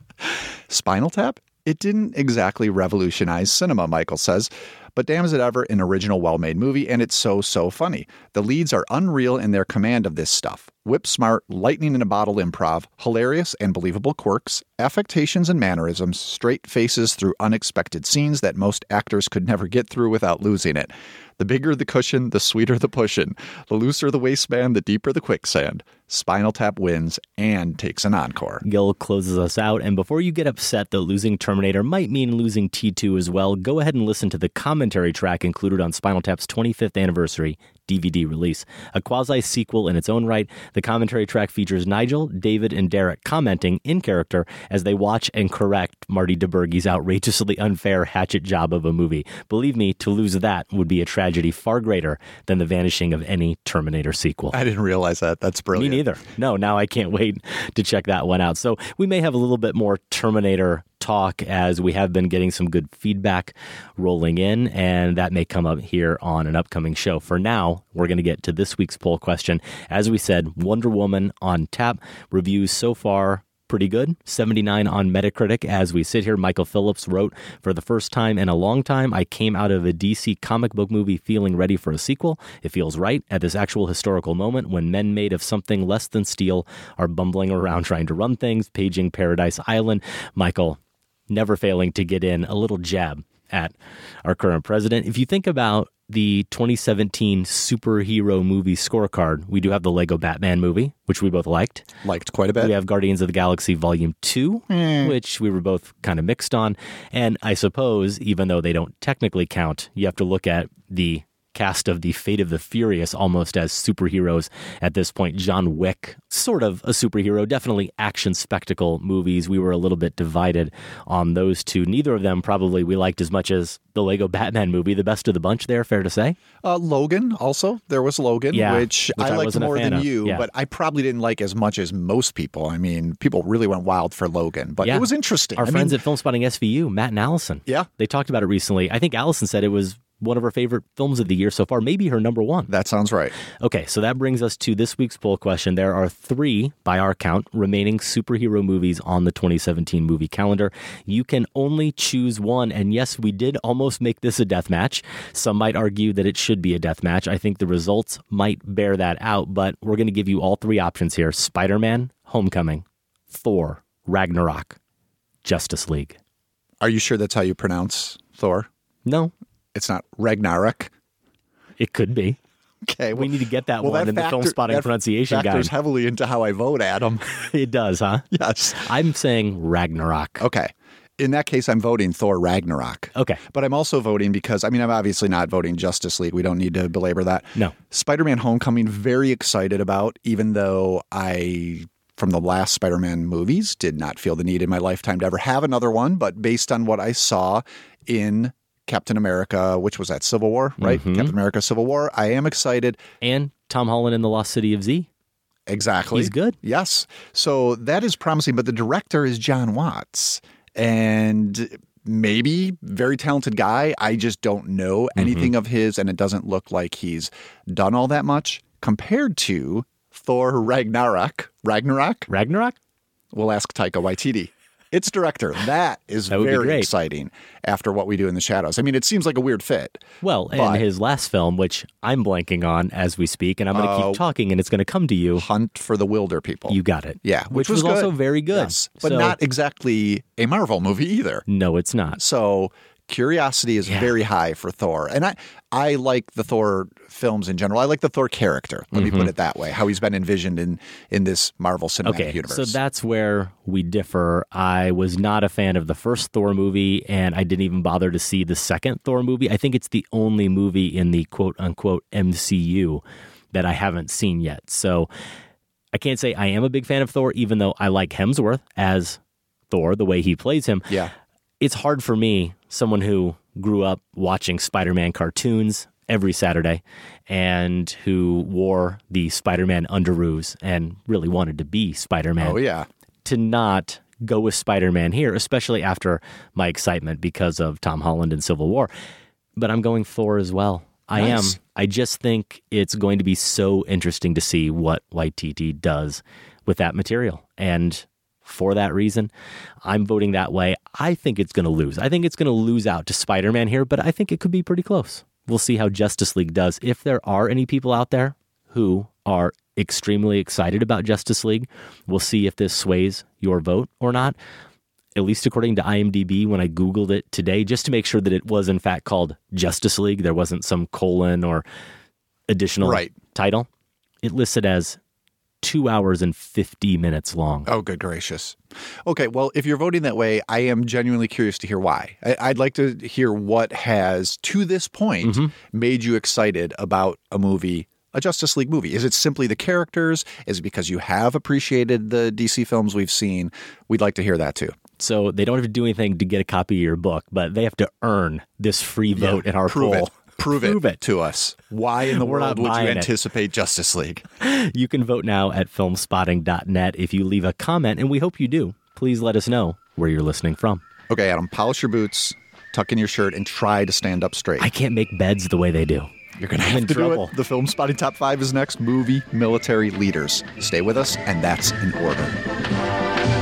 Spinal Tap? It didn't exactly revolutionize cinema, Michael says, but damn is it ever an original well-made movie, and it's so funny. The leads are unreal in their command of this stuff. Whip-smart, lightning-in-a-bottle improv, hilarious and believable quirks, affectations and mannerisms, straight faces through unexpected scenes that most actors could never get through without losing it. The bigger the cushion, the sweeter the pushin'. The looser the waistband, the deeper the quicksand. Spinal Tap wins and takes an encore. Gil closes us out, and before you get upset that losing Terminator might mean losing T2 as well, go ahead and listen to the commentary track included on Spinal Tap's 25th anniversary DVD release. A quasi-sequel in its own right, the commentary track features Nigel, David, and Derek commenting in character as they watch and correct Marty DeBurgi's outrageously unfair hatchet job of a movie. Believe me, to lose that would be a tragedy far greater than the vanishing of any Terminator sequel. I didn't realize that. That's brilliant. Me neither. No, now I can't wait to check that one out. So we may have a little bit more Terminator talk as we have been getting some good feedback rolling in, and that may come up here on an upcoming show. For now, we're going to get to this week's poll question. As we said, Wonder Woman on tap. Reviews so far pretty good. 79 on Metacritic. As we sit here, Michael Phillips wrote, "For the first time in a long time, I came out of a DC comic book movie feeling ready for a sequel. It feels right at this actual historical moment when men made of something less than steel are bumbling around trying to run things, paging Paradise Island." Michael, never failing to get in a little jab at our current president. If you think about the 2017 superhero movie scorecard, we do have the Lego Batman movie, which we both liked. Liked quite a bit. We have Guardians of the Galaxy Volume 2, which we were both kind of mixed on. And I suppose, even though they don't technically count, you have to look at the cast of the Fate of the Furious almost as superheroes at this point. John Wick, sort of a superhero, definitely action spectacle movies. We were a little bit divided on those two. Neither of them probably we liked as much as the Lego Batman movie, the best of the bunch there, fair to say? Logan also. There was Logan, which I liked more than you, but I probably didn't like as much as most people. I mean, people really went wild for Logan, but it was interesting. Our friends at Film Spotting SVU, Matt and Allison, yeah, they talked about it recently. I think Allison said it was one of her favorite films of the year so far, maybe her number one. That sounds right. Okay, so that brings us to this week's poll question. There are 3, by our count, remaining superhero movies on the 2017 movie calendar. You can only choose one, and yes, we did almost make this a death match. Some might argue that it should be a death match. I think the results might bear that out, but we're going to give you all 3 options here. Spider-Man, Homecoming, Thor, Ragnarok, Justice League. Are you sure that's how you pronounce Thor? No. It's not Ragnarok. It could be. Okay. We need to get that one in the Film Spotting pronunciation guide. That factors heavily into how I vote, Adam. It does, huh? Yes. I'm saying Ragnarok. Okay. In that case, I'm voting Thor Ragnarok. Okay. But I'm also voting because, I'm obviously not voting Justice League. We don't need to belabor that. No. Spider-Man Homecoming, very excited about, even though from the last Spider-Man movies, did not feel the need in my lifetime to ever have another one. But based on what I saw in Captain America, which was that Civil War, right? Mm-hmm. Captain America Civil War. I am excited. And Tom Holland in The Lost City of Z. Exactly. He's good. Yes. So that is promising, but the director is John Watts. And maybe very talented guy. I just don't know anything of his, and it doesn't look like he's done all that much compared to Thor Ragnarok. Ragnarok? We'll ask Taika Waititi. Its director. That is very exciting after what we do in the shadows. It seems like a weird fit. Well, and his last film, which I'm blanking on as we speak, and I'm going to keep talking, and it's going to come to you. Hunt for the Wilder People. You got it. Yeah. Which was also very good. Yes, but not exactly a Marvel movie either. No, it's not. So curiosity is very high for Thor. And I like the Thor films in general. I like the Thor character. Let me put it that way. How he's been envisioned in this Marvel Cinematic Universe. So that's where we differ. I was not a fan of the first Thor movie, and I didn't even bother to see the second Thor movie. I think it's the only movie in the quote-unquote MCU that I haven't seen yet. So I can't say I am a big fan of Thor, even though I like Hemsworth as Thor, the way he plays him. Yeah. It's hard for me, someone who grew up watching Spider-Man cartoons every Saturday and who wore the Spider-Man underoos and really wanted to be Spider-Man. Oh, yeah. To not go with Spider-Man here, especially after my excitement because of Tom Holland and Civil War. But I'm going Thor as well. I am. I just think it's going to be so interesting to see what Waititi does with that material. And for that reason, I'm voting that way. I think it's going to lose. I think it's going to lose out to Spider-Man here, but I think it could be pretty close. We'll see how Justice League does. If there are any people out there who are extremely excited about Justice League, we'll see if this sways your vote or not. At least according to IMDb, when I Googled it today, just to make sure that it was in fact called Justice League, there wasn't some colon or additional title. It listed as 2 hours and 50 minutes long. Oh, good gracious. Okay, well, if you're voting that way, I am genuinely curious to hear why. I'd like to hear what has, to this point, made you excited about a movie, a Justice League movie. Is it simply the characters? Is it because you have appreciated the DC films we've seen? We'd like to hear that too. So they don't have to do anything to get a copy of your book, but they have to earn this free vote in our poll. Prove it to us. Why in the world would you anticipate Justice League? You can vote now at filmspotting.net if you leave a comment, and we hope you do. Please let us know where you're listening from. Okay, Adam, polish your boots, tuck in your shirt, and try to stand up straight. I can't make beds the way they do. You're going to have to do it. The Film Spotting Top 5 is next. Movie Military Leaders. Stay with us, and that's in order.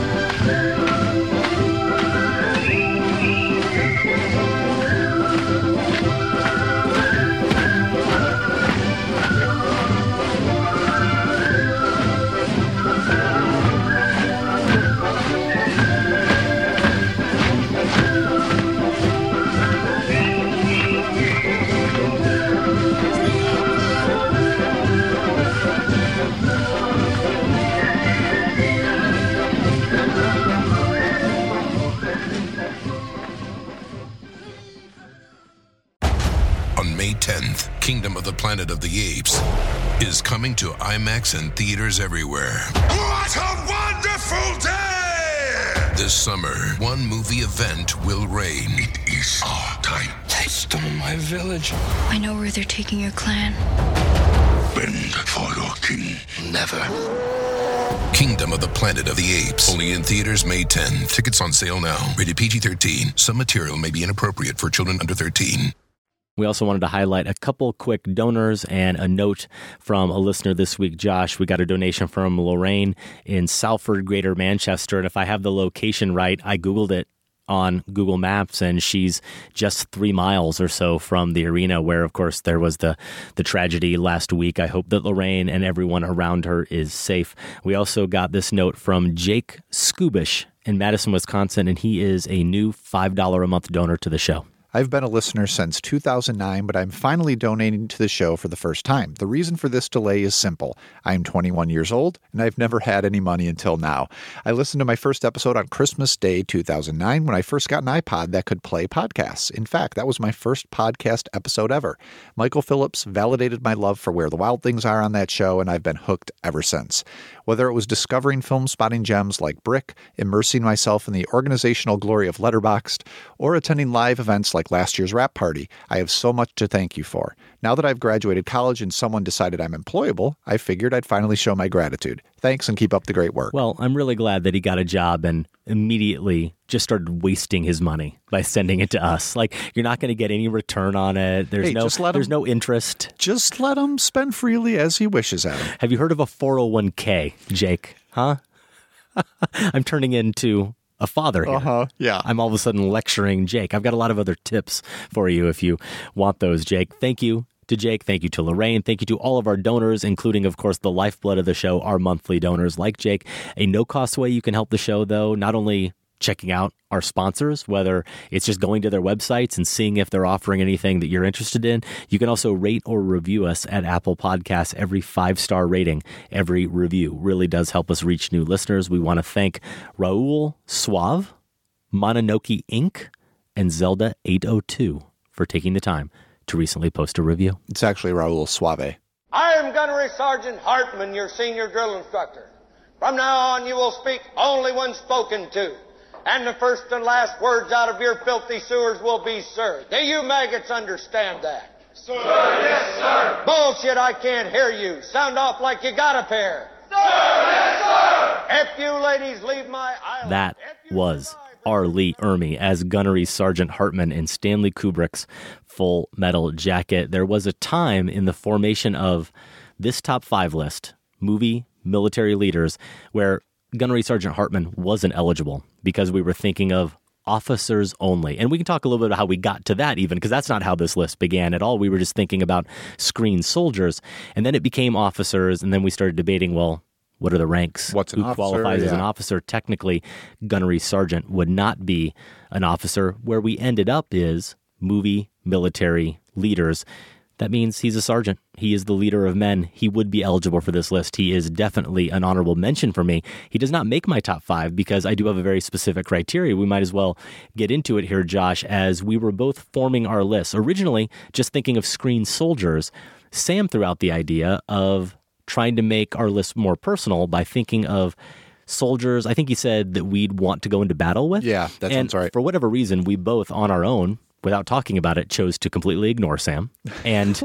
May 10th, Kingdom of the Planet of the Apes is coming to IMAX and theaters everywhere. What a wonderful day! This summer, one movie event will reign. It is our time. They stole my village. I know where they're taking your clan. Bend for your king. Never. Kingdom of the Planet of the Apes. Only in theaters May 10th. Tickets on sale now. Rated PG-13. Some material may be inappropriate for children under 13. We also wanted to highlight a couple quick donors and a note from a listener this week, Josh. We got a donation from Lorraine in Salford, Greater Manchester. And if I have the location right, I Googled it on Google Maps, and she's just 3 miles or so from the arena where, of course, there was the tragedy last week. I hope that Lorraine and everyone around her is safe. We also got this note from Jake Skubish in Madison, Wisconsin, and he is a new $5 a month donor to the show. I've been a listener since 2009, but I'm finally donating to the show for the first time. The reason for this delay is simple. I'm 21 years old, and I've never had any money until now. I listened to my first episode on Christmas Day 2009 when I first got an iPod that could play podcasts. In fact, that was my first podcast episode ever. Michael Phillips validated my love for Where the Wild Things Are on that show, and I've been hooked ever since. Whether it was discovering film spotting gems like Brick, immersing myself in the organizational glory of Letterboxd, or attending live events like last year's rap party, I have so much to thank you for. Now that I've graduated college and someone decided I'm employable, I figured I'd finally show my gratitude. Thanks, and keep up the great work. Well, I'm really glad that he got a job and immediately just started wasting his money by sending it to us. Like, you're not going to get any return on it. There's no interest. Just let him spend freely as he wishes, Adam. Have you heard of a 401k, Jake? Huh? I'm turning into a father here. Yeah. I'm all of a sudden lecturing Jake. I've got a lot of other tips for you if you want those, Jake. Thank you to Jake. Thank you to Lorraine. Thank you to all of our donors, including, of course, the lifeblood of the show, our monthly donors like Jake. A no-cost way you can help the show, though, not only checking out our sponsors, whether it's just going to their websites and seeing if they're offering anything that you're interested in. You can also rate or review us at Apple Podcasts. Every 5-star rating, every review really does help us reach new listeners. We want to thank Raul Suave, Mononoke Inc., and Zelda 802 for taking the time to recently post a review. It's actually Raul Suave. I am Gunnery Sergeant Hartman, your senior drill instructor. From now on, you will speak only when spoken to. and the first and last words out of your filthy sewers will be, sir. Do you maggots understand that? Sir, yes, sir. Bullshit, I can't hear you. Sound off like you got a pair. Sir, yes, sir. If you ladies leave my island... That was R. Lee Ermey as Gunnery Sergeant Hartman in Stanley Kubrick's Full Metal Jacket. There was a time in the formation of this top 5 list, movie military leaders, where Gunnery Sergeant Hartman wasn't eligible because we were thinking of officers only. And we can talk a little bit about how we got to that even, because that's not how this list began at all. We were just thinking about screen soldiers, and then it became officers, and then we started debating, well, what are the ranks? What's an Who officer? qualifies as an Yeah. officer? Technically, Gunnery Sergeant would not be an officer. Where we ended up is movie military leaders. That means he's a sergeant. He is the leader of men. He would be eligible for this list. He is definitely an honorable mention for me. He does not make my top 5 because I do have a very specific criteria. We might as well get into it here, Josh, as we were both forming our lists. Originally, just thinking of screen soldiers, Sam threw out the idea of trying to make our list more personal by thinking of soldiers. I think he said that we'd want to go into battle with. Yeah, that sounds right. For whatever reason, we both on our own, without talking about it, chose to completely ignore Sam. And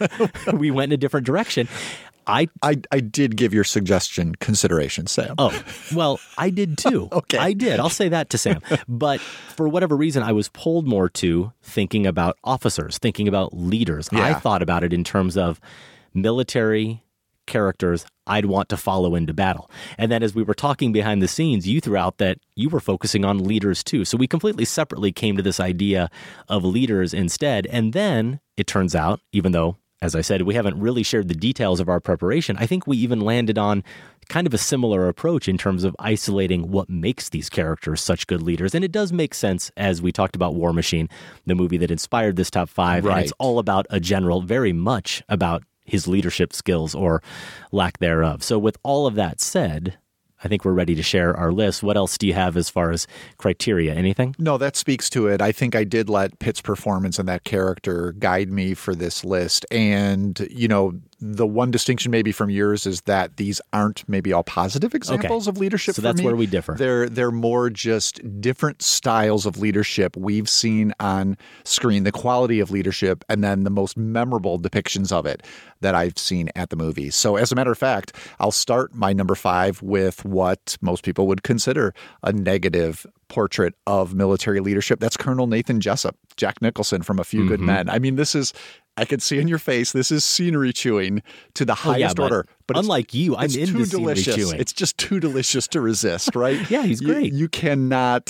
we went in a different direction. I did give your suggestion consideration, Sam. Oh, well, I did too. Okay. I did. I'll say that to Sam. But for whatever reason, I was pulled more to thinking about officers, thinking about leaders. Yeah. I thought about it in terms of military characters I'd want to follow into battle. And then as we were talking behind the scenes, you threw out that you were focusing on leaders too. So we completely separately came to this idea of leaders instead. And then it turns out, even though, as I said, we haven't really shared the details of our preparation, I think we even landed on kind of a similar approach in terms of isolating what makes these characters such good leaders. And it does make sense as we talked about War Machine, the movie that inspired this top 5. Right. And it's all about a general, very much about his leadership skills or lack thereof. So with all of that said, I think we're ready to share our list. What else do you have as far as criteria? Anything? No, that speaks to it. I think I did let Pitt's performance and that character guide me for this list. And, you know, the one distinction maybe from yours is that these aren't maybe all positive examples of leadership. So for that's me. where we differ. They're more just different styles of leadership we've seen on screen, the quality of leadership, and then the most memorable depictions of it that I've seen at the movies. So as a matter of fact, I'll start my number 5 with what most people would consider a negative portrait of military leadership. That's Colonel Nathan Jessup, Jack Nicholson from A Few Good Men. I mean, this is, I can see in your face, this is scenery chewing to the highest order. But unlike you, I'm into scenery chewing. It's just too delicious to resist, right? Yeah, he's great. You cannot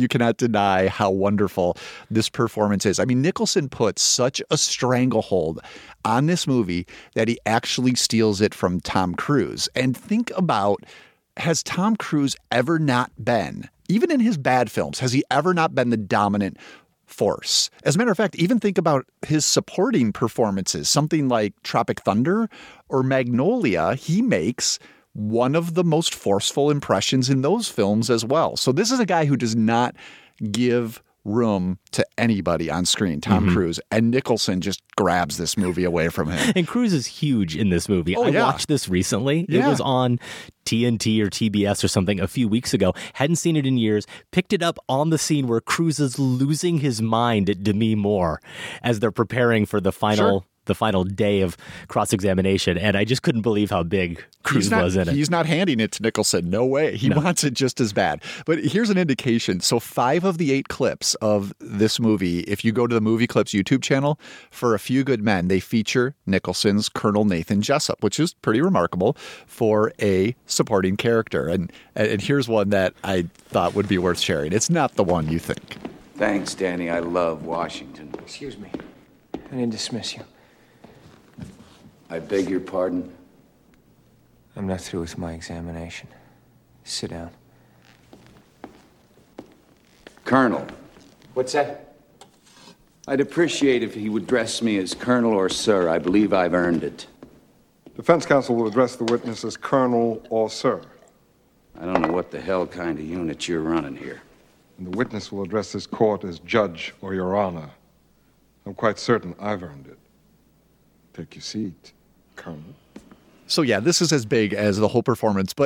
deny how wonderful this performance is. I mean, Nicholson puts such a stranglehold on this movie that he actually steals it from Tom Cruise. And think about, has Tom Cruise ever not been, even in his bad films, has he ever not been the dominant force? As a matter of fact, even think about his supporting performances, something like Tropic Thunder or Magnolia. He makes one of the most forceful impressions in those films as well. So this is a guy who does not give room to anybody on screen, Tom Cruise, and Nicholson just grabs this movie away from him. And Cruise is huge in this movie. I watched this recently. Yeah. It was on TNT or TBS or something a few weeks ago. Hadn't seen it in years. Picked it up on the scene where Cruise is losing his mind at Demi Moore as they're preparing for the final day of cross-examination, and I just couldn't believe how big Cruise was in it. He's not handing it to Nicholson. No way. He wants it just as bad. But here's an indication. So 5 of the 8 clips of this movie, if you go to the Movie Clips YouTube channel, for A Few Good Men, they feature Nicholson's Colonel Nathan Jessup, which is pretty remarkable for a supporting character. And here's one that I thought would be worth sharing. It's not the one you think. Thanks, Danny. I love Washington. Excuse me. I didn't dismiss you. I beg your pardon? I'm not through with my examination. Sit down. Colonel. What's that? I'd appreciate if he would address me as Colonel or Sir. I believe I've earned it. Defense counsel will address the witness as Colonel or Sir. I don't know what the hell kind of unit you're running here. And the witness will address this court as Judge or Your Honor. I'm quite certain I've earned it. Take your seat, Colonel. So yeah, this is as big as the whole performance, but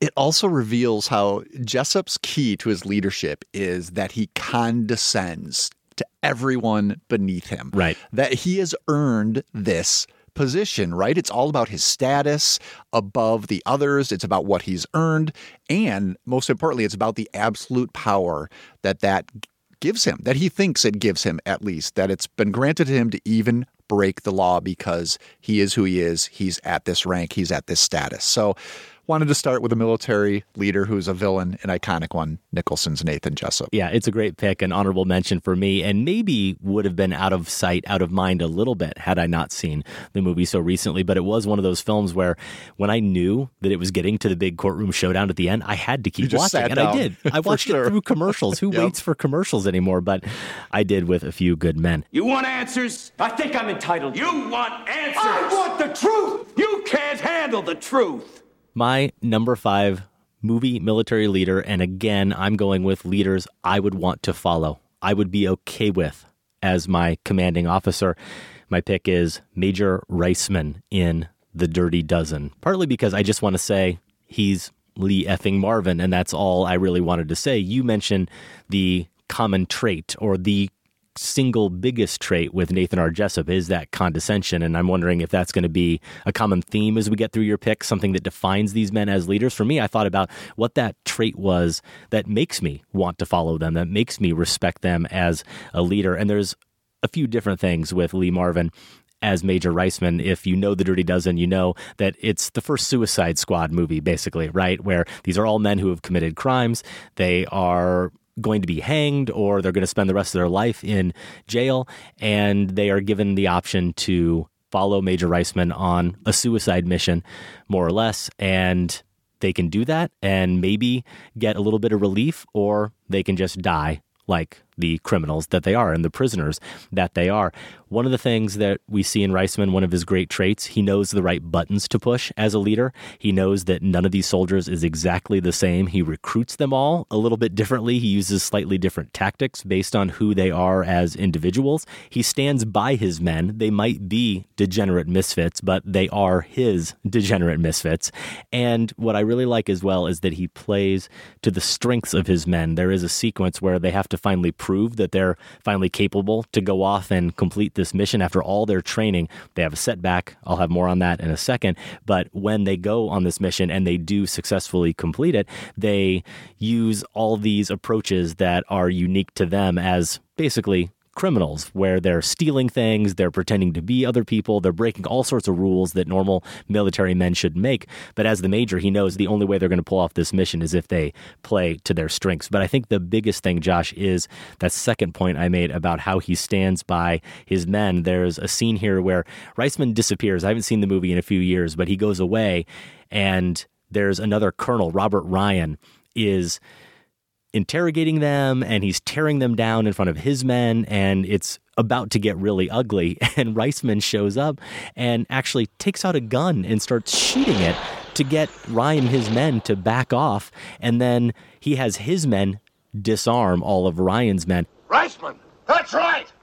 It also reveals how Jessup's key to his leadership is that he condescends to everyone beneath him. Right. That he has earned this position, right? It's all about his status above the others. It's about what he's earned. And most importantly, it's about the absolute power that gives him, that he thinks it gives him, at least, that it's been granted to him to even break the law because he is who he is. He's at this rank. He's at this status. So wanted to start with a military leader who's a villain, an iconic one, Nicholson's Nathan Jessup. Yeah, it's a great pick, an honorable mention for me, and maybe would have been out of sight, out of mind a little bit had I not seen the movie so recently. But it was one of those films where when I knew that it was getting to the big courtroom showdown at the end, I had to keep watching. And I did. I watched it through commercials. Who waits for commercials anymore? But I did with A Few Good Men. You want answers? I think I'm entitled. You want answers? I want the truth! You can't handle the truth! My number 5 movie military leader, and again, I'm going with leaders I would want to follow, I would be okay with as my commanding officer. My pick is Major Reisman in The Dirty Dozen, partly because I just want to say he's Lee effing Marvin, and that's all I really wanted to say. You mentioned the common trait, or the single biggest trait with Nathan R. Jessup is that condescension, and I'm wondering if that's going to be a common theme as we get through your pick, something that defines these men as leaders. For me, I thought about what that trait was that makes me want to follow them, that makes me respect them as a leader, and there's a few different things with Lee Marvin as Major Reisman. If you know The Dirty Dozen, you know that it's the first Suicide Squad movie, basically, right? Where these are all men who have committed crimes. They are going to be hanged, or they're going to spend the rest of their life in jail, and they are given the option to follow Major Reisman on a suicide mission, more or less, and they can do that and maybe get a little bit of relief, or they can just die like the criminals that they are and the prisoners that they are. One of the things that we see in Reisman, one of his great traits, he knows the right buttons to push as a leader. He knows that none of these soldiers is exactly the same. He recruits them all a little bit differently. He uses slightly different tactics based on who they are as individuals. He stands by his men. They might be degenerate misfits, but they are his degenerate misfits. And what I really like as well is that he plays to the strengths of his men. There is a sequence where they have to finally prove that they're finally capable to go off and complete this mission after all their training. They have a setback. I'll have more on that in a second. But when they go on this mission and they do successfully complete it, they use all these approaches that are unique to them as basically criminals, where they're stealing things, they're pretending to be other people, they're breaking all sorts of rules that normal military men should make. But as the major, he knows the only way they're going to pull off this mission is if they play to their strengths. But I think the biggest thing, Josh, is that second point I made about how he stands by his men. There's a scene here where Reisman disappears. I haven't seen the movie in a few years, but he goes away, and there's another colonel, Robert Ryan, is interrogating them, and he's tearing them down in front of his men, and it's about to get really ugly. And Reisman shows up and actually takes out a gun and starts shooting it to get Ryan and his men to back off. And then he has his men disarm all of Ryan's men. Reisman, that's right!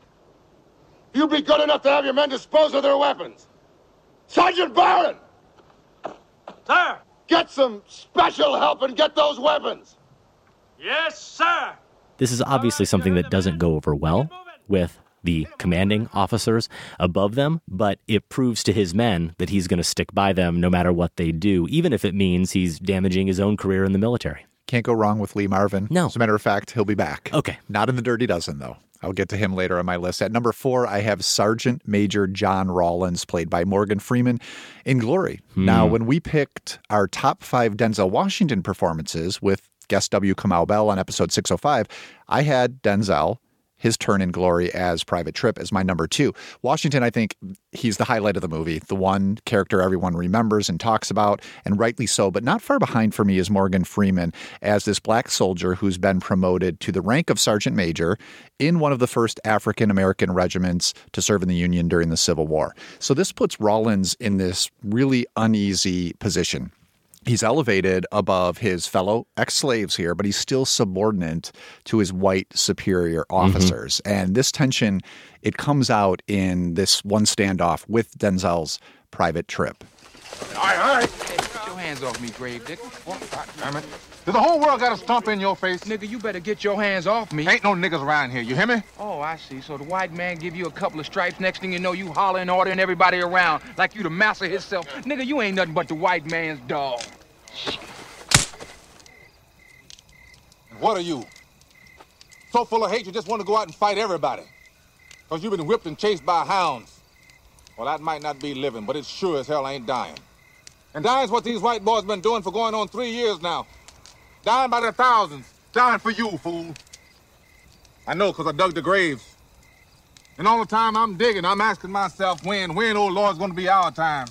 You be good enough to have your men dispose of their weapons. Sergeant Barron! Sir! Get some special help and get those weapons! Yes, sir! This is obviously something that doesn't go over well with the commanding officers above them, but it proves to his men that he's going to stick by them no matter what they do, even if it means he's damaging his own career in the military. Can't go wrong with Lee Marvin. No. As a matter of fact, he'll be back. Okay. Not in The Dirty Dozen, though. I'll get to him later on my list. At number 4, I have Sergeant Major John Rawlins, played by Morgan Freeman in Glory. Now, when we picked our top 5 Denzel Washington performances with guest W. Kamau Bell on episode 605, I had Denzel, his turn in Glory as Private Tripp, as my number 2. Washington, I think he's the highlight of the movie, the one character everyone remembers and talks about, and rightly so. But not far behind for me is Morgan Freeman as this black soldier who's been promoted to the rank of Sergeant Major in one of the first African-American regiments to serve in the Union during the Civil War. So this puts Rawlins in this really uneasy position. He's elevated above his fellow ex-slaves here, but he's still subordinate to his white superior officers. And this tension, it comes out in this one standoff with Denzel's Private Tripp. Aye, aye. hands off me, Gravedigger. Oh, God damn it. Does the whole world got a stump in your face? Nigga, you better get your hands off me. Ain't no niggas around here, you hear me? Oh, I see. So the white man give you a couple of stripes, next thing you know, you hollering, ordering everybody around like you the master himself. Nigga, you ain't nothing but the white man's dog. What are you? So full of hate you just want to go out and fight everybody. Because you've been whipped and chased by hounds. Well, that might not be living, but it sure as hell ain't dying. And dying's what these white boys been doing for going on 3 years now. Dying by the thousands. Dying for you, fool. I know, because I dug the graves. And all the time I'm digging, I'm asking myself when, oh Lord, it's going to be our time.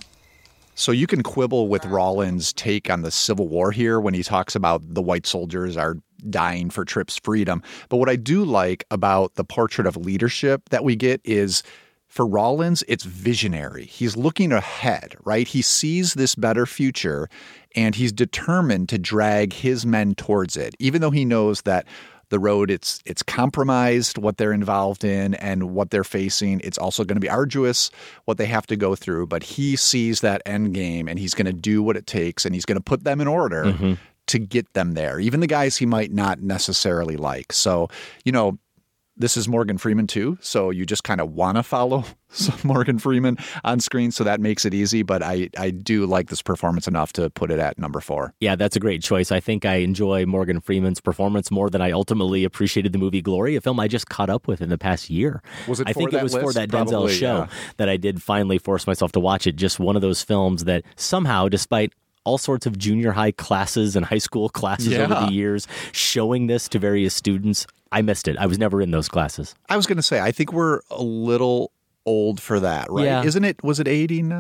So you can quibble with Rawlins' take on the Civil War here when he talks about the white soldiers are dying for Tripp's freedom. But what I do like about the portrait of leadership that we get is, for Rawlins, it's visionary. He's looking ahead, right? He sees this better future, and he's determined to drag his men towards it, even though he knows that the road, it's compromised, what they're involved in and what they're facing. It's also going to be arduous, what they have to go through. But he sees that end game, and he's going to do what it takes, and he's going to put them in order to get them there, even the guys he might not necessarily like. So, you know, this is Morgan Freeman too, so you just kind of want to follow Morgan Freeman on screen, so that makes it easy. But I do like this performance enough to put it at number 4. Yeah, that's a great choice. I think I enjoy Morgan Freeman's performance more than I ultimately appreciated the movie Glory, a film I just caught up with in the past year. Was it I think it was for that Denzel show that I did finally force myself to watch it. Just one of those films that somehow, despite all sorts of junior high classes and high school classes over the years, showing this to various students, I missed it. I was never in those classes. I was going to say, I think we're a little old for that, right? Yeah. Isn't it? Was it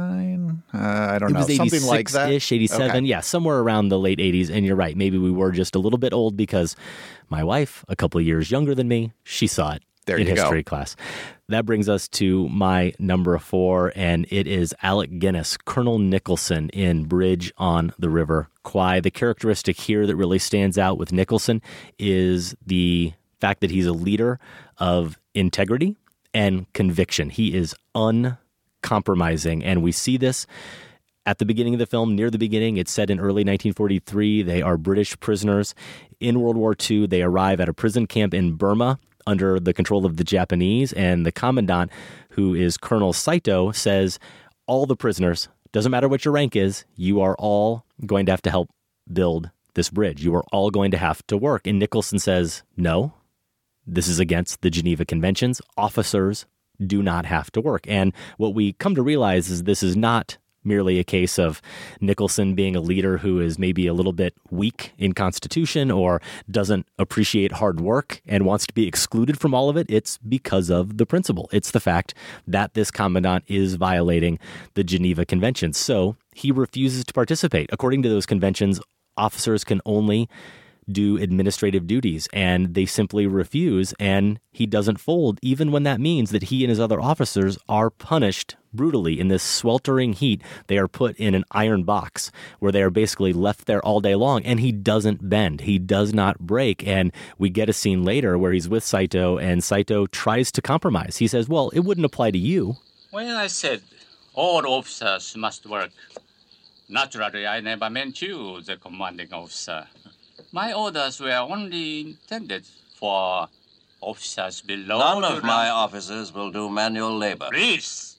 89? I don't know. It was Something like that. 87. Okay. Yeah, somewhere around the late 80s. And you're right. Maybe we were just a little bit old because my wife, a couple of years younger than me, she saw it in history class. That brings us to my number 4, and it is Alec Guinness, Colonel Nicholson in Bridge on the River Kwai. The characteristic here that really stands out with Nicholson is the fact that he's a leader of integrity and conviction. He is uncompromising, and we see this at the beginning of the film, near the beginning. It's set in early 1943. They are British prisoners in World War II. They arrive at a prison camp in Burma under the control of the Japanese, and the commandant, who is Colonel Saito, says, all the prisoners, doesn't matter what your rank is, you are all going to have to help build this bridge. You are all going to have to work. And Nicholson says, no, this is against the Geneva Conventions. Officers do not have to work. And what we come to realize is this is not merely a case of Nicholson being a leader who is maybe a little bit weak in constitution or doesn't appreciate hard work and wants to be excluded from all of it. It's because of the principle. It's the fact that this commandant is violating the Geneva Conventions. So he refuses to participate. According to those conventions, officers can only do administrative duties, and they simply refuse, and he doesn't fold, even when that means that he and his other officers are punished brutally in this sweltering heat. They are put in an iron box where they are basically left there all day long, and he doesn't bend. He does not break, and we get a scene later where he's with Saito, and Saito tries to compromise. He says, well, it wouldn't apply to you. When I said all officers must work, naturally I never meant you, the commanding officer. My orders were only intended for officers below. None of my officers will do manual labor. Please!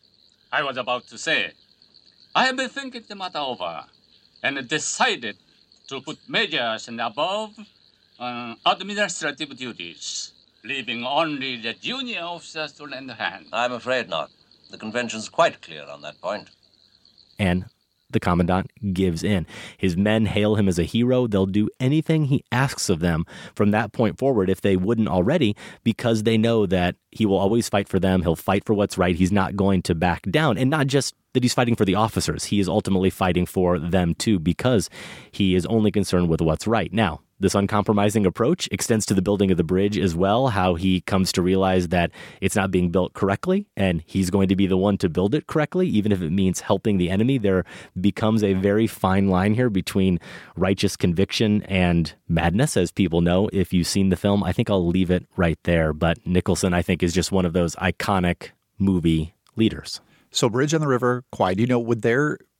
I was about to say, I have been thinking the matter over and decided to put majors and above on administrative duties, leaving only the junior officers to lend a hand. I'm afraid not. The convention's quite clear on that point. And the commandant gives in. His men hail him as a hero. They'll do anything he asks of them from that point forward, if they wouldn't already, because they know that he will always fight for them. He'll fight for what's right. He's not going to back down. And not just that he's fighting for the officers. He is ultimately fighting for them too, because he is only concerned with what's right. Now, this uncompromising approach extends to the building of the bridge as well, how he comes to realize that it's not being built correctly, and he's going to be the one to build it correctly, even if it means helping the enemy. There becomes a very fine line here between righteous conviction and madness, as people know. If you've seen the film, I think I'll leave it right there. But Nicholson, I think, is just one of those iconic movie leaders. So Bridge on the River Kwai, do you know, would there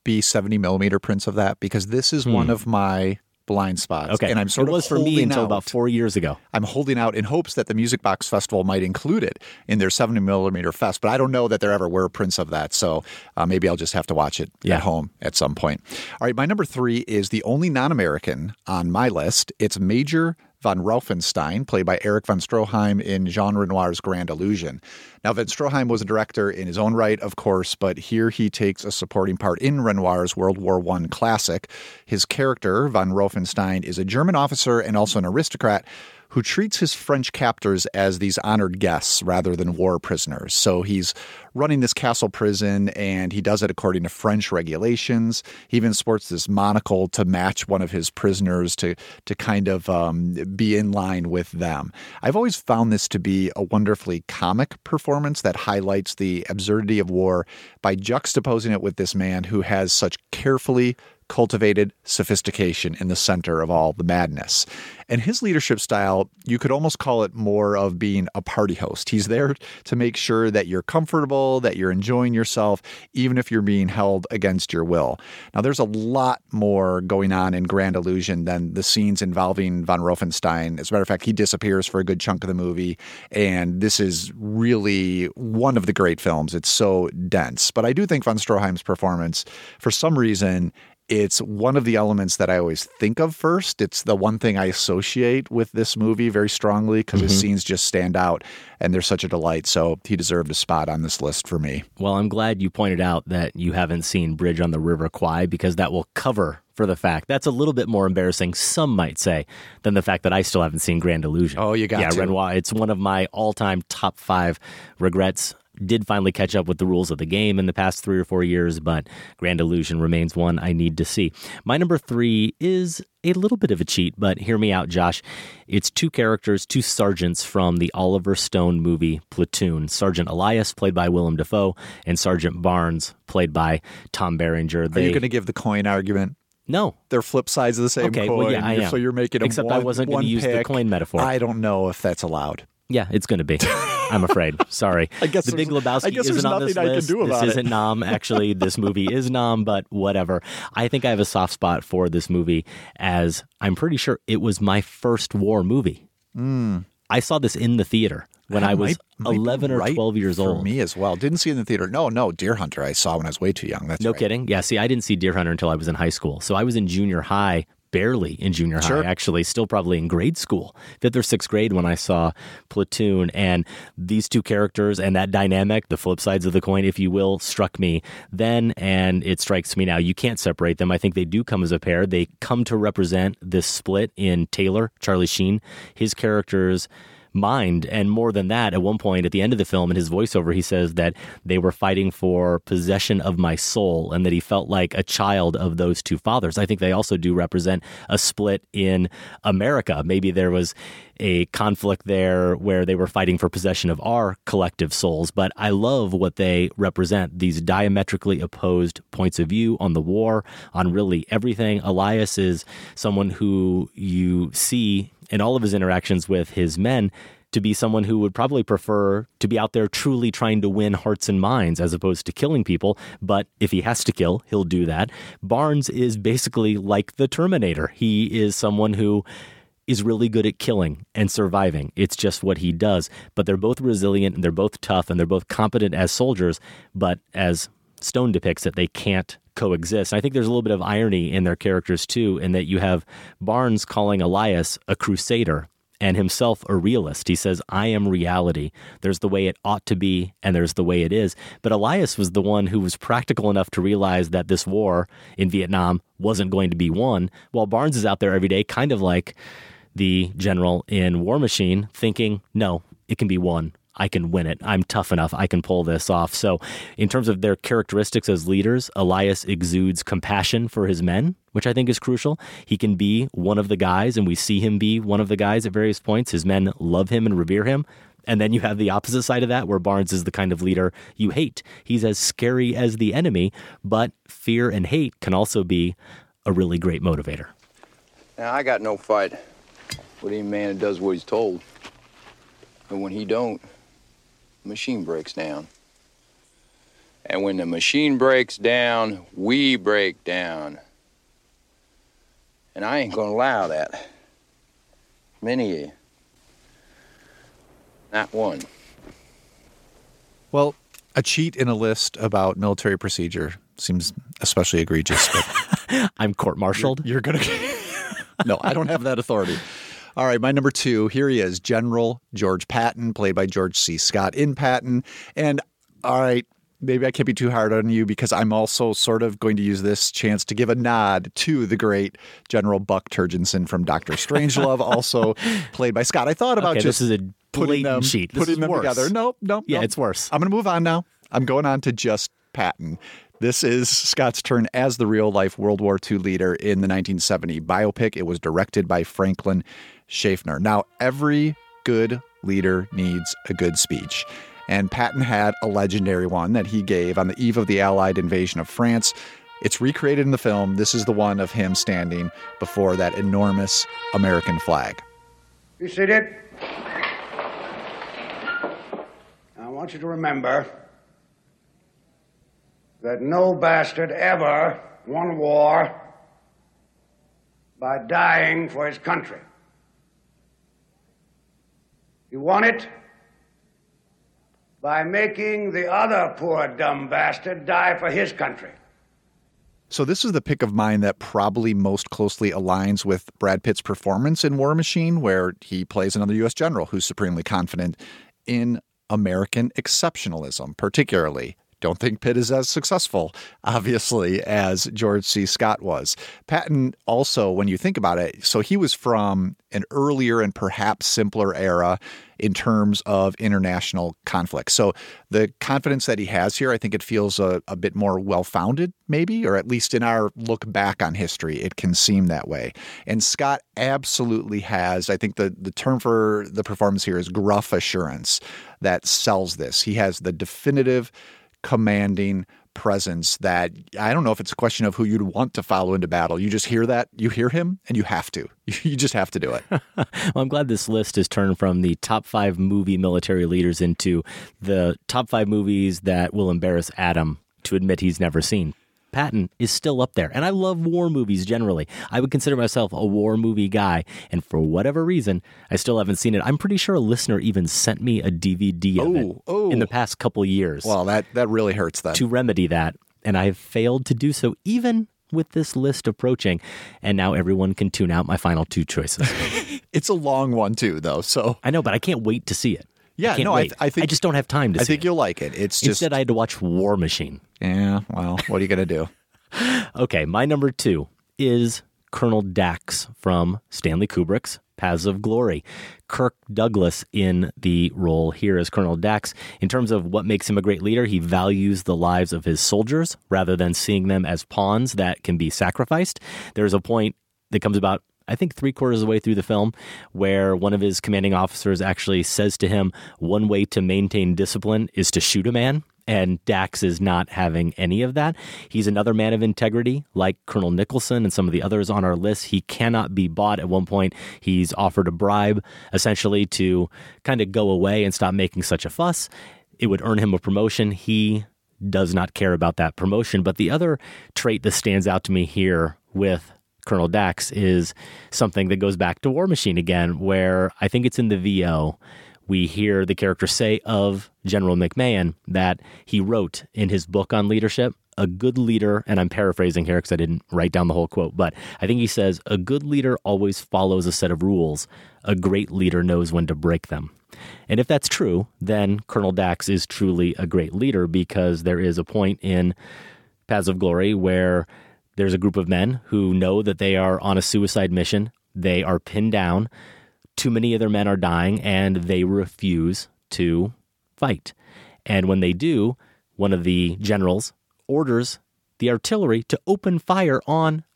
be 70 millimeter prints of that? Because this is one of my blind spots. Okay. And I'm sort it of was for me until out. about 4 years ago. I'm holding out in hopes that the Music Box Festival might include it in their 70 millimeter fest, but I don't know that there ever were prints of that. So maybe I'll just have to watch it at home at some point. All right. My number 3 is the only non-American on my list. It's Major von Rauffenstein, played by Erich von Stroheim in Jean Renoir's Grand Illusion. Now, von Stroheim was a director in his own right, of course, but here he takes a supporting part in Renoir's World War I classic. His character, von Rauffenstein, is a German officer and also an aristocrat who treats his French captors as these honored guests rather than war prisoners. So he's running this castle prison, and he does it according to French regulations. He even sports this monocle to match one of his prisoners to kind of be in line with them. I've always found this to be a wonderfully comic performance that highlights the absurdity of war by juxtaposing it with this man who has such carefully cultivated sophistication in the center of all the madness. And his leadership style, you could almost call it more of being a party host. He's there to make sure that you're comfortable, that you're enjoying yourself, even if you're being held against your will. Now, there's a lot more going on in Grand Illusion than the scenes involving von Rauffenstein. As a matter of fact, he disappears for a good chunk of the movie, and this is really one of the great films. It's so dense. But I do think von Stroheim's performance, for some reason, it's one of the elements that I always think of first. It's the one thing I associate with this movie very strongly because his scenes just stand out and they're such a delight. So he deserved a spot on this list for me. Well, I'm glad you pointed out that you haven't seen Bridge on the River Kwai, because that will cover for the fact that's a little bit more embarrassing, some might say, than the fact that I still haven't seen Grand Illusion. Oh, you got to. Renoir. It's one of my all-time top 5 regrets. Did finally catch up with the rules of the game in the past 3 or 4 years, but Grand Illusion remains one I need to see. My number 3 is a little bit of a cheat, but hear me out, Josh. It's 2 characters, 2 sergeants from the Oliver Stone movie Platoon. Sergeant Elias, played by Willem Dafoe, and Sergeant Barnes, played by Tom Berenger. Are you going to give the coin argument? No. They're flip sides of the same coin. Well, yeah, I am. So you're making a Except one, I wasn't going to use the coin metaphor. I don't know if that's allowed. Yeah, it's going to be. I'm afraid. Sorry. I guess The Big Lebowski isn't on this list. This isn't nom. Actually, this movie is nom, but whatever. I think I have a soft spot for this movie, as I'm pretty sure it was my first war movie. I saw this in the theater when I was 11 or 12 years old. For me as well. Didn't see it in the theater. No, Deer Hunter I saw when I was way too young. That's no right. kidding. Yeah, see, I didn't see Deer Hunter until I was in high school. So I was in junior high, barely in junior high, actually, still probably in grade school, 5th or 6th grade when I saw Platoon. And these 2 characters and that dynamic, the flip sides of the coin, if you will, struck me then, and it strikes me now. You can't separate them. I think they do come as a pair. They come to represent this split in Taylor, Charlie Sheen, his character's mind. And more than that, at one point at the end of the film, in his voiceover, he says that they were fighting for possession of my soul and that he felt like a child of those 2 fathers. I think they also do represent a split in America. Maybe there was a conflict there where they were fighting for possession of our collective souls. But I love what they represent, these diametrically opposed points of view on the war, on really everything. Elias is someone who you see in all of his interactions with his men to be someone who would probably prefer to be out there truly trying to win hearts and minds as opposed to killing people. But if he has to kill, he'll do that. Barnes is basically like the Terminator. He is someone who is really good at killing and surviving. It's just what he does. But they're both resilient and they're both tough and they're both competent as soldiers. But as Stone depicts it, they can't coexist. And I think there's a little bit of irony in their characters too, in that you have Barnes calling Elias a crusader and himself a realist. He says, I am reality. There's the way it ought to be and there's the way it is. But Elias was the one who was practical enough to realize that this war in Vietnam wasn't going to be won, while Barnes is out there every day, kind of like the general in War Machine, thinking, no, it can be won. I can win it. I'm tough enough. I can pull this off. So in terms of their characteristics as leaders, Elias exudes compassion for his men, which I think is crucial. He can be one of the guys, and we see him be one of the guys at various points. His men love him and revere him. And then you have the opposite side of that, where Barnes is the kind of leader you hate. He's as scary as the enemy, but fear and hate can also be a really great motivator. Now, I got no fight with any man that does what he's told. And when he don't, the machine breaks down. And when the machine breaks down, we break down. And I ain't gonna allow that. Many of you. Not one. Well, a cheat in a list about military procedure seems especially egregious. But I'm court-martialed. You're going to... No, I don't have that authority. All right, my number 2, here he is, General George Patton, played by George C. Scott in Patton. And all right, maybe I can't be too hard on you because I'm also sort of going to use this chance to give a nod to the great General Buck Turgidson from Dr. Strangelove, also played by Scott. I thought about this is a putting them together. Nope. Yeah, it's worse. I'm going to move on now. I'm going on to just Patton. This is Scott's turn as the real-life World War II leader in the 1970 biopic. It was directed by Franklin Schaffner. Now, every good leader needs a good speech. And Patton had a legendary one that he gave on the eve of the Allied invasion of France. It's recreated in the film. This is the one of him standing before that enormous American flag. Be seated. I want you to remember that no bastard ever won a war by dying for his country. He won it by making the other poor dumb bastard die for his country. So this is the pick of mine that probably most closely aligns with Brad Pitt's performance in War Machine, where he plays another U.S. general who's supremely confident in American exceptionalism, particularly. Don't think Pitt is as successful, obviously, as George C. Scott was. Patton also, when you think about it, so he was from an earlier and perhaps simpler era in terms of international conflict. So the confidence that he has here, I think it feels a bit more well-founded, maybe, or at least in our look back on history, it can seem that way. And Scott absolutely has, I think the term for the performance here is gruff assurance that sells this. He has the definitive commanding presence that I don't know if it's a question of who you'd want to follow into battle. You just hear that, you hear him, and you have to. You just have to do it. Well, I'm glad this list has turned from the top 5 movie military leaders into the top 5 movies that will embarrass Adam to admit he's never seen. Patton is still up there, and I love war movies generally. I would consider myself a war movie guy, and for whatever reason, I still haven't seen it. I'm pretty sure a listener even sent me a DVD of it in the past couple years. Well, that really hurts then. To remedy that, and I have failed to do so even with this list approaching, and now everyone can tune out my final 2 choices. It's a long one too, though, so... I know, but I can't wait to see it. Yeah, I think I just don't have time to see it. I think you'll like it. It's just... Instead, I had to watch War Machine. Yeah, well, what are you going to do? Okay, my number 2 is Colonel Dax from Stanley Kubrick's Paths of Glory. Kirk Douglas in the role here as Colonel Dax. In terms of what makes him a great leader, he values the lives of his soldiers rather than seeing them as pawns that can be sacrificed. There's a point that comes about, I think, 3/4 of the way through the film, where one of his commanding officers actually says to him, one way to maintain discipline is to shoot a man. And Dax is not having any of that. He's another man of integrity, like Colonel Nicholson and some of the others on our list. He cannot be bought. At one point, he's offered a bribe, essentially, to kind of go away and stop making such a fuss. It would earn him a promotion. He does not care about that promotion. But the other trait that stands out to me here with Colonel Dax is something that goes back to War Machine again, where I think it's in the VO. We hear the character say of General McMahon that he wrote in his book on leadership, a good leader, and I'm paraphrasing here because I didn't write down the whole quote, but I think he says, a good leader always follows a set of rules. A great leader knows when to break them. And if that's true, then Colonel Dax is truly a great leader, because there is a point in Paths of Glory where there's a group of men who know that they are on a suicide mission. They are pinned down. Too many of their men are dying, and they refuse to fight. And when they do, one of the generals orders the artillery to open fire on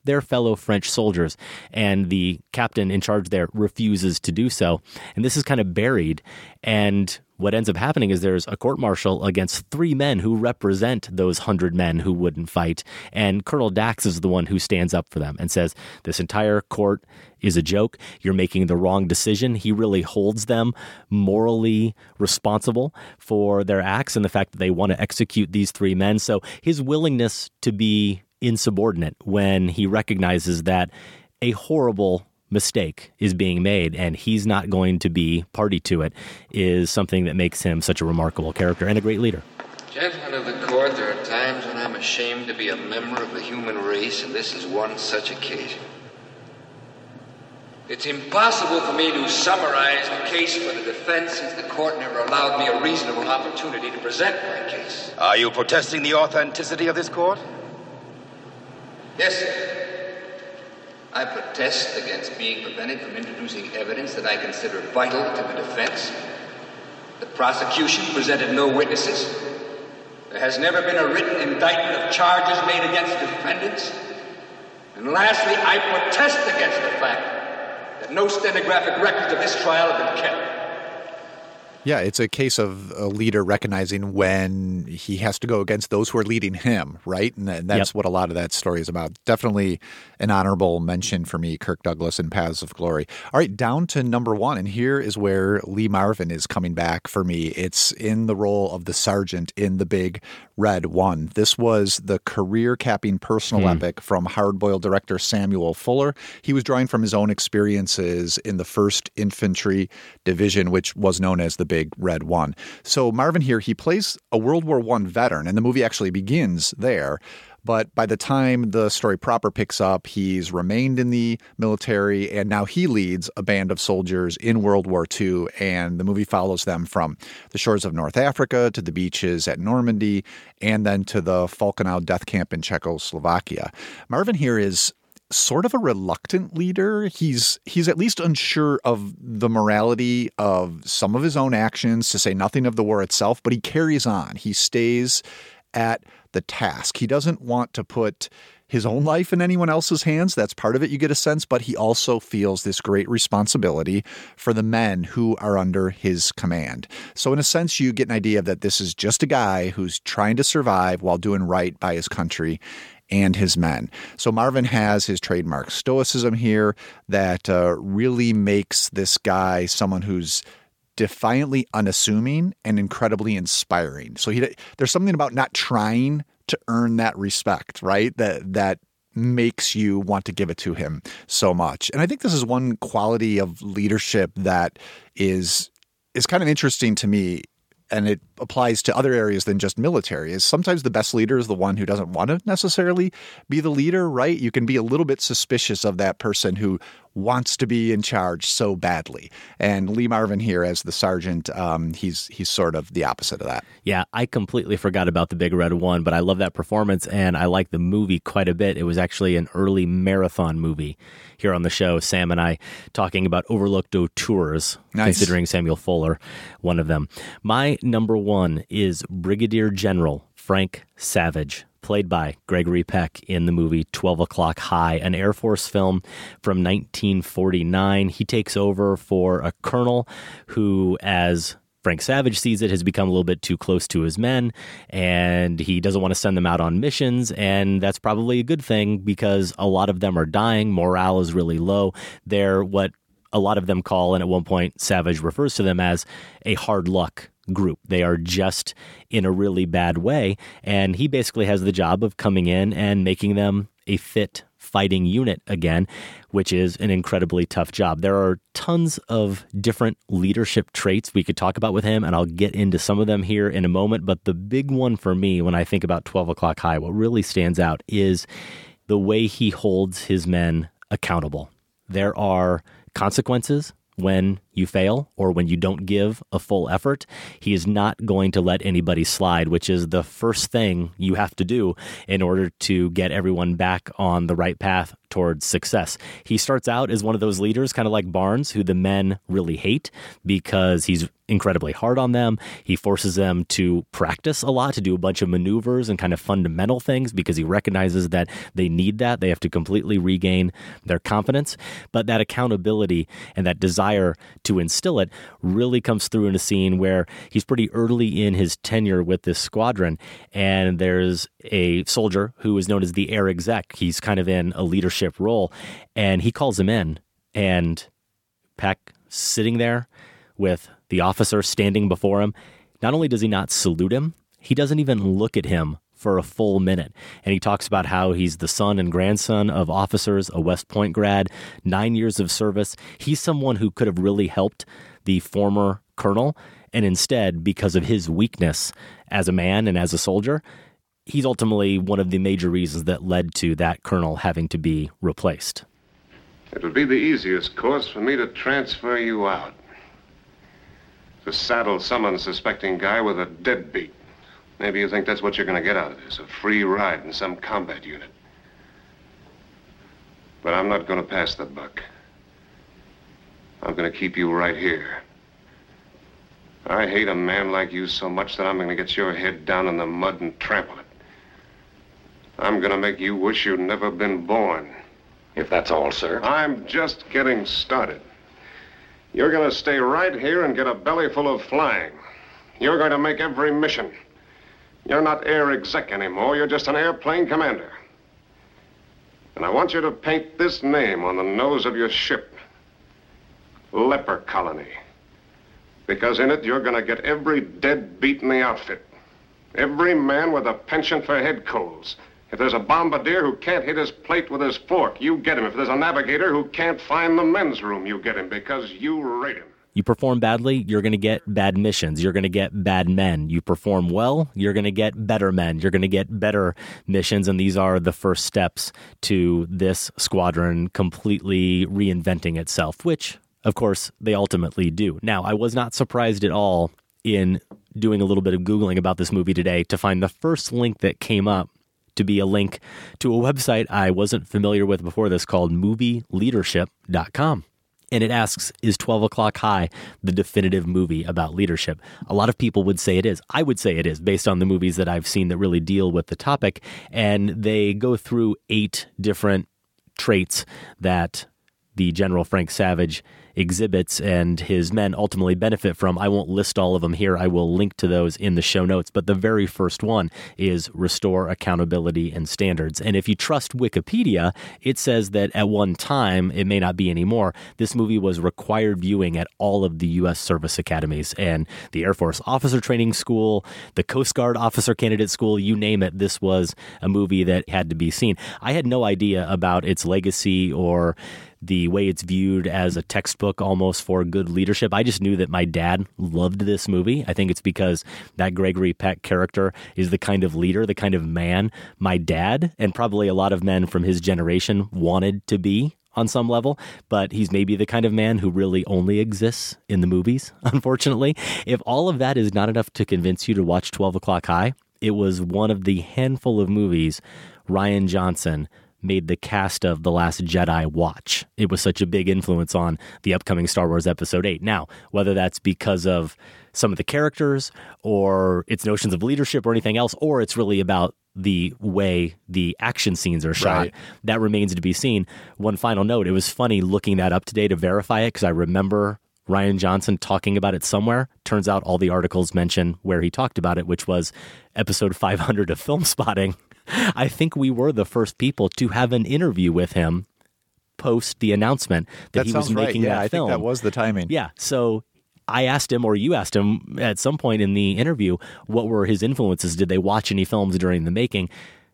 their fellow French soldiers. And the captain in charge there refuses to do so. And this is kind of buried. And what ends up happening is there's a court-martial against 3 men who represent those 100 men who wouldn't fight. And Colonel Dax is the one who stands up for them and says, this entire court is a joke. You're making the wrong decision. He really holds them morally responsible for their acts and the fact that they want to execute these 3 men. So his willingness to be insubordinate when he recognizes that a horrible mistake is being made and he's not going to be party to it is something that makes him such a remarkable character and a great leader. Gentlemen of the court, there are times when I'm ashamed to be a member of the human race, and this is one such occasion. It's impossible for me to summarize the case for the defense since the court never allowed me a reasonable opportunity to present my case. Are you protesting the authenticity of this court? Yes, sir. I protest against being prevented from introducing evidence that I consider vital to the defense. The prosecution presented no witnesses. There has never been a written indictment of charges made against defendants. And lastly, I protest against the fact that no stenographic records of this trial have been kept. Yeah, it's a case of a leader recognizing when he has to go against those who are leading him, right? And that's what a lot of that story is about. Definitely an honorable mention for me, Kirk Douglas in Paths of Glory. All right, down to number 1, and here is where Lee Marvin is coming back for me. It's in the role of the sergeant in The Big Red One. This was the career-capping personal epic from hard-boiled director Samuel Fuller. He was drawing from his own experiences in the 1st Infantry Division, which was known as the Big Red One. So Marvin here, he plays a World War I veteran, and the movie actually begins there. But by the time the story proper picks up, he's remained in the military, and now he leads a band of soldiers in World War II, and the movie follows them from the shores of North Africa to the beaches at Normandy, and then to the Falkenau death camp in Czechoslovakia. Marvin here is sort of a reluctant leader. He's at least unsure of the morality of some of his own actions, to say nothing of the war itself, but he carries on. He stays at the task. He doesn't want to put his own life in anyone else's hands. That's part of it, you get a sense, but he also feels this great responsibility for the men who are under his command. So in a sense, you get an idea that this is just a guy who's trying to survive while doing right by his country and his men. So Marvin has his trademark stoicism here that really makes this guy someone who's defiantly unassuming and incredibly inspiring. So there's something about not trying to earn that respect, right? That makes you want to give it to him so much. And I think this is one quality of leadership that is kind of interesting to me, and it applies to other areas than just military, is sometimes the best leader is the one who doesn't want to necessarily be the leader, right? You can be a little bit suspicious of that person who wants to be in charge so badly. And Lee Marvin here as the sergeant, he's sort of the opposite of that. Yeah, I completely forgot about The Big Red One, but I love that performance, and I like the movie quite a bit. It was actually an early marathon movie here on the show. Sam and I talking about overlooked auteurs, considering Samuel Fuller, one of them. My number 1 is Brigadier General Frank Savage, played by Gregory Peck in the movie 12 O'Clock High, an Air Force film from 1949. He takes over for a colonel who, as Frank Savage sees it, has become a little bit too close to his men, and he doesn't want to send them out on missions, and that's probably a good thing because a lot of them are dying. Morale is really low. They're what a lot of them call, and at one point Savage refers to them as, a hard luck group. They are just in a really bad way, and he basically has the job of coming in and making them a fit fighting unit again, which is an incredibly tough job. There are tons of different leadership traits we could talk about with him, and I'll get into some of them here in a moment, but the big one for me when I think about 12 O'Clock High, what really stands out is the way he holds his men accountable. There are consequences when you fail or when you don't give a full effort, he is not going to let anybody slide, which is the first thing you have to do in order to get everyone back on the right path towards success. He starts out as one of those leaders, kind of like Barnes, who the men really hate because he's incredibly hard on them. He forces them to practice a lot, to do a bunch of maneuvers and kind of fundamental things because he recognizes that they need that. They have to completely regain their confidence. But that accountability and that desire to instill it really comes through in a scene where he's pretty early in his tenure with this squadron. And there's a soldier who is known as the air exec. He's kind of in a leadership role. And he calls him in, and Peck sitting there with the officer standing before him. Not only does he not salute him, he doesn't even look at him for a full minute. And he talks about how he's the son and grandson of officers, a West Point grad, 9 years of service. He's someone who could have really helped the former colonel. And instead, because of his weakness as a man and as a soldier, he's ultimately one of the major reasons that led to that colonel having to be replaced. It would be the easiest course for me to transfer you out. To saddle some unsuspecting guy with a deadbeat. Maybe you think that's what you're going to get out of this, a free ride in some combat unit. But I'm not going to pass the buck. I'm going to keep you right here. I hate a man like you so much that I'm going to get your head down in the mud and trample it. I'm going to make you wish you'd never been born. If that's all, sir. I'm just getting started. You're going to stay right here and get a belly full of flying. You're going to make every mission. You're not air exec anymore. You're just an airplane commander. And I want you to paint this name on the nose of your ship. Leper Colony. Because in it, you're going to get every deadbeat in the outfit. Every man with a penchant for head colds. If there's a bombardier who can't hit his plate with his fork, you get him. If there's a navigator who can't find the men's room, you get him because you rate him. You perform badly, you're going to get bad missions. You're going to get bad men. You perform well, you're going to get better men. You're going to get better missions. And these are the first steps to this squadron completely reinventing itself, which, of course, they ultimately do. Now, I was not surprised at all in doing a little bit of Googling about this movie today to find the first link that came up to be a link to a website I wasn't familiar with before this called movieleadership.com. And it asks, is 12 O'Clock High the definitive movie about leadership? A lot of people would say it is. I would say it is, based on the movies that I've seen that really deal with the topic. And they go through 8 different traits that the General Frank Savage exhibits and his men ultimately benefit from. I won't list all of them here. I will link to those in the show notes. But the very first one is restore accountability and standards. And if you trust Wikipedia, it says that at one time, it may not be anymore, this movie was required viewing at all of the U.S. service academies and the Air Force Officer Training School, the Coast Guard Officer Candidate School, you name it. This was a movie that had to be seen. I had no idea about its legacy or the way it's viewed as a textbook almost for good leadership. I just knew that my dad loved this movie. I think it's because that Gregory Peck character is the kind of leader, the kind of man my dad and probably a lot of men from his generation wanted to be on some level, but he's maybe the kind of man who really only exists in the movies, unfortunately. If all of that is not enough to convince you to watch 12 O'Clock High, it was one of the handful of movies Rian Johnson made the cast of The Last Jedi watch. It was such a big influence on the upcoming Star Wars Episode 8. Now, whether that's because of some of the characters or its notions of leadership or anything else, or it's really about the way the action scenes are shot, right, that remains to be seen. One final note, it was funny looking that up today to verify it because I remember Rian Johnson talking about it somewhere. Turns out all the articles mention where he talked about it, which was episode 500 of Film Spotting. I think we were the first people to have an interview with him post the announcement that he was making that film. I think that was the timing. Yeah. So I asked him, or you asked him at some point in the interview, what were his influences? Did they watch any films during the making?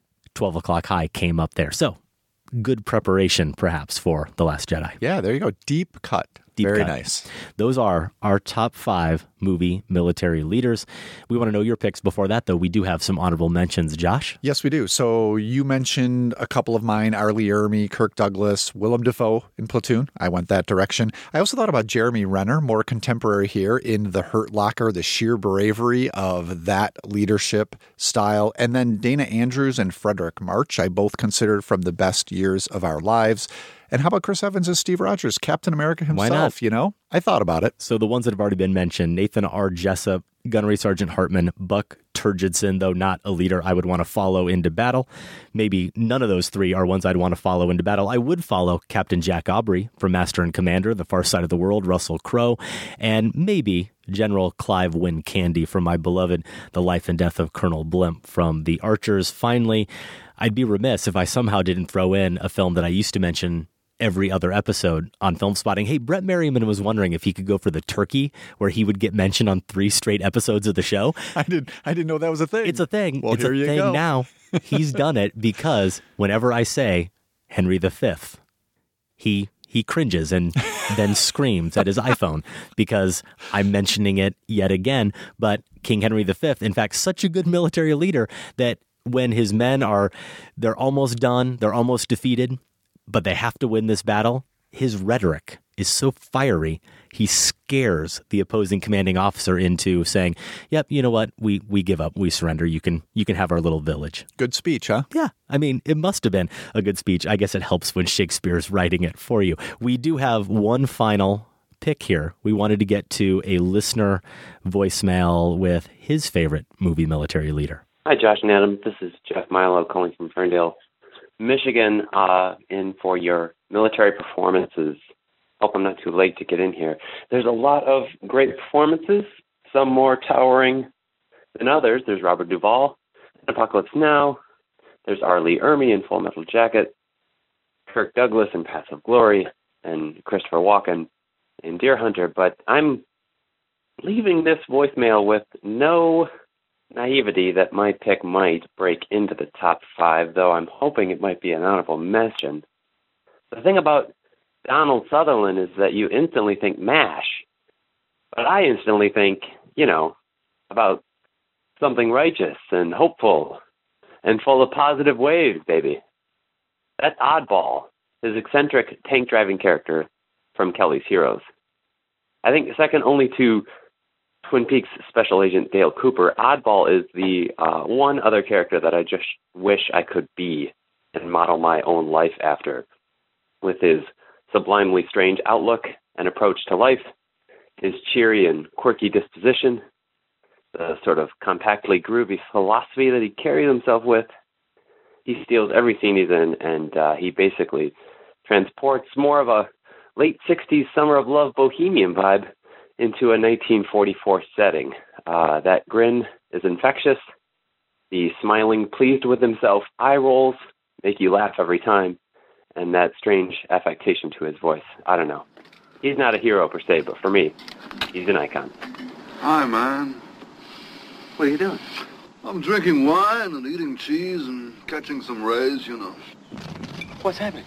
12 O'Clock High came up there. So good preparation, perhaps, for The Last Jedi. Yeah, there you go. Deep cut Deep Very cut. nice. Those are our top 5 movie military leaders. We want to know your picks. Before that, though, we do have some honorable mentions. Josh? Yes, we do. So you mentioned a couple of mine, R. Lee Ermey, Kirk Douglas, Willem Dafoe in Platoon. I went that direction. I also thought about Jeremy Renner, more contemporary here in The Hurt Locker, the sheer bravery of that leadership style. And then Dana Andrews and Frederick March, I both considered from the best years of our lives. And how about Chris Evans as Steve Rogers, Captain America himself? Why not? You know, I thought about it. So the ones that have already been mentioned, Nathan R. Jessup, Gunnery Sergeant Hartman, Buck Turgidson, though not a leader I would want to follow into battle. Maybe none of those 3 are ones I'd want to follow into battle. I would follow Captain Jack Aubrey from Master and Commander, The Far Side of the World, Russell Crowe, and maybe General Clive Wynne Candy from my beloved The Life and Death of Colonel Blimp from The Archers. Finally, I'd be remiss if I somehow didn't throw in a film that I used to mention every other episode on Film Spotting. Hey, Brett Merriman was wondering if he could go for the turkey, where he would get mentioned on 3 straight episodes of the show. I didn't know that was a thing. It's a thing. Well, it's here a you thing go. now. He's done it because whenever I say Henry V, he cringes and then screams at his iPhone because I'm mentioning it yet again. But King Henry V, in fact, such a good military leader that when his men they're almost done, they're almost defeated, but they have to win this battle, his rhetoric is so fiery, he scares the opposing commanding officer into saying, yep, you know what, we give up, we surrender, you can have our little village. Good speech, huh? Yeah, I mean, it must have been a good speech. I guess it helps when Shakespeare's writing it for you. We do have one final pick here. We wanted to get to a listener voicemail with his favorite movie military leader. Hi, Josh and Adam. This is Jeff Milo calling from Ferndale, Michigan, in for your military performances. Hope I'm not too late to get in here. There's a lot of great performances, some more towering than others. There's Robert Duvall in Apocalypse Now. There's R. Lee Ermey in Full Metal Jacket, Kirk Douglas in Paths of Glory, and Christopher Walken in Deer Hunter. But I'm leaving this voicemail with no naivety that my pick might break into the top 5, though I'm hoping it might be an honorable mention. The thing about Donald Sutherland is that you instantly think MASH, but I instantly think, about something righteous and hopeful and full of positive waves, baby. That oddball, his eccentric tank-driving character from Kelly's Heroes. I think second only to Twin Peaks Special Agent Dale Cooper, oddball is the one other character that I just wish I could be and model my own life after, with his sublimely strange outlook and approach to life, his cheery and quirky disposition, the sort of compactly groovy philosophy that he carries himself with. He steals every scene he's in, and he basically transports more of a late 60s Summer of Love bohemian vibe into a 1944 setting. That grin is infectious. The smiling, pleased with himself eye rolls make you laugh every time, and that strange affectation to his voice. I don't know. He's not a hero per se, but for me, he's an icon. Hi, man. What are you doing? I'm drinking wine and eating cheese and catching some rays, What's happening?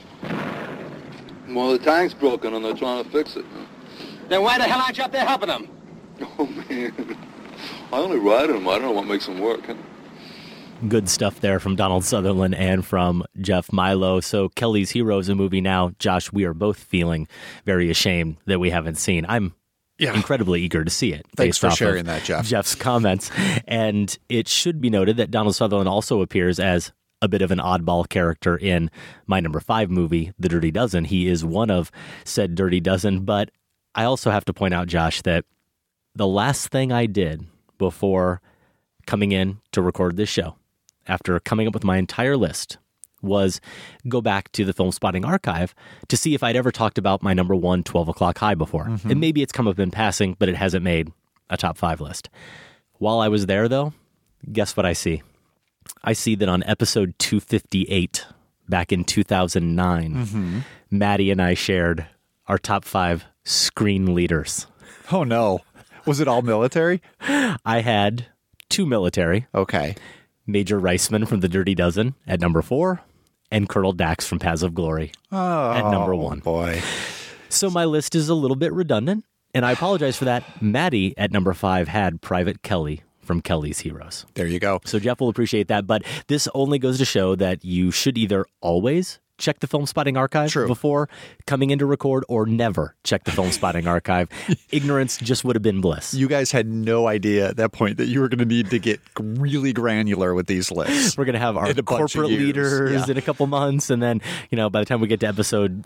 Well, the tank's broken and they're trying to fix it. Then why the hell aren't you up there helping them? Oh, man. I only ride them. I don't know what makes them work. Good stuff there from Donald Sutherland and from Jeff Milo. So Kelly's Heroes, a movie now, Josh, we are both feeling very ashamed that we haven't seen. I'm incredibly eager to see it. Thanks for off sharing of that, Jeff. Jeff's comments. And it should be noted that Donald Sutherland also appears as a bit of an oddball character in my number 5 movie, The Dirty Dozen. He is one of said Dirty Dozen. But I also have to point out, Josh, that the last thing I did before coming in to record this show, after coming up with my entire list, was go back to the Film Spotting archive to see if I'd ever talked about my number 1 12 O'Clock High before. Mm-hmm. And maybe it's come up in passing, but it hasn't made a top 5 list. While I was there, though, guess what I see? I see that on episode 258, back in 2009, Maddie and I shared our top 5 screen leaders. Oh, no. Was it all military? I had 2 military. Okay. Major Reisman from The Dirty Dozen at number 4, and Colonel Dax from Paths of Glory at number 1. Boy. So my list is a little bit redundant, and I apologize for that. Maddie at number 5 had Private Kelly from Kelly's Heroes. There you go. So Jeff will appreciate that, but this only goes to show that you should either always check the Film Spotting Archive before coming in to record, or never check the Film Spotting Archive. Ignorance just would have been bliss. You guys had no idea at that point that you were going to need to get really granular with these lists. We're going to have our corporate leaders in a couple months, and then, by the time we get to episode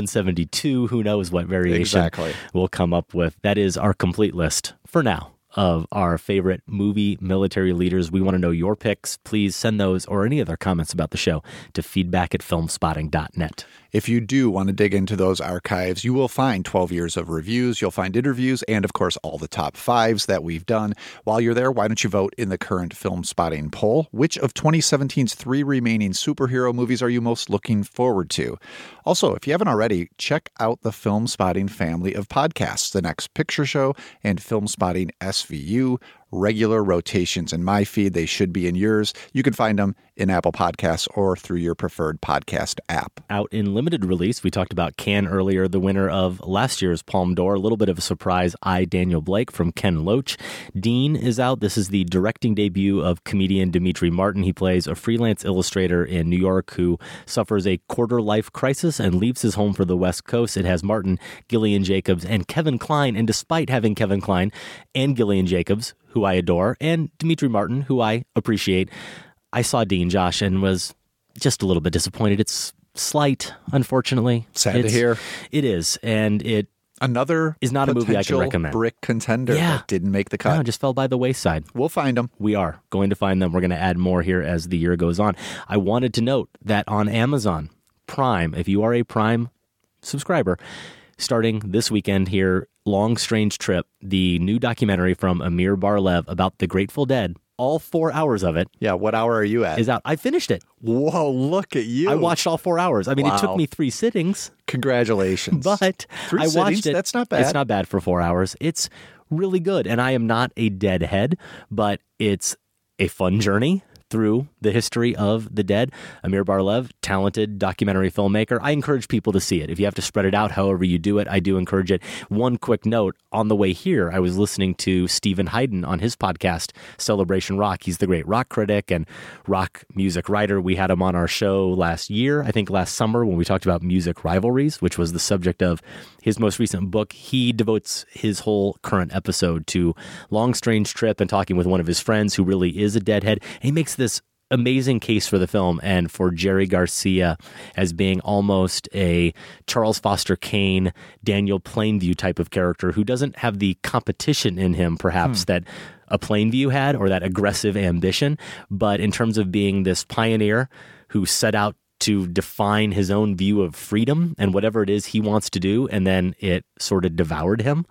1172, who knows what variation we'll come up with. That is our complete list for now of our favorite movie military leaders. We want to know your picks. Please send those or any other comments about the show to feedback@filmspotting.net. If you do want to dig into those archives, you will find 12 years of reviews, you'll find interviews, and of course, all the top 5s that we've done. While you're there, why don't you vote in the current Film Spotting poll? Which of 2017's 3 remaining superhero movies are you most looking forward to? Also, if you haven't already, check out the Film Spotting family of podcasts, The Next Picture Show and Film Spotting SVU. Regular rotations in my feed. They should be in yours. You can find them in Apple Podcasts or through your preferred podcast app. Out in limited release, we talked about Cannes earlier, the winner of last year's Palme d'Or. A little bit of a surprise, I, Daniel Blake from Ken Loach. Dean is out. This is the directing debut of comedian Dimitri Martin. He plays a freelance illustrator in New York who suffers a quarter-life crisis and leaves his home for the West Coast. It has Martin, Gillian Jacobs, and Kevin Kline. And despite having Kevin Kline and Gillian Jacobs, who I adore, and Dimitri Martin, who I appreciate, I saw Dean, Josh, and was just a little bit disappointed. It's slight, unfortunately. Sad to hear. It is, and it another is not a movie I can recommend. Brick contender that didn't make the cut. No, just fell by the wayside. We'll find them. We are going to find them. We're going to add more here as the year goes on. I wanted to note that on Amazon Prime, if you are a Prime subscriber, starting this weekend here, Long Strange Trip, the new documentary from Amir Bar-Lev about the Grateful Dead. All 4 hours of it. Yeah, what hour are you at? Is out. I finished it. Whoa, look at you. I watched all 4 hours. I mean, It took me 3 sittings. Congratulations. But 3 I watched sittings? it. That's not bad. It's not bad for 4 hours. It's really good. And I am not a deadhead, but it's a fun journey through the history of the dead. Amir Bar-Lev, talented documentary filmmaker. I encourage people to see it. If you have to spread it out however you do it, I do encourage it. One quick note, on the way here, I was listening to Stephen Hayden on his podcast, Celebration Rock. He's the great rock critic and rock music writer. We had him on our show last year, I think last summer, when we talked about music rivalries, which was the subject of his most recent book. He devotes his whole current episode to Long Strange Trip and talking with one of his friends who really is a deadhead. And he makes this amazing case for the film and for Jerry Garcia as being almost a Charles Foster Kane, Daniel Plainview type of character who doesn't have the competition in him, perhaps, that a Plainview had, or that aggressive ambition. But in terms of being this pioneer who set out to define his own view of freedom and whatever it is he wants to do, and then it sort of devoured him,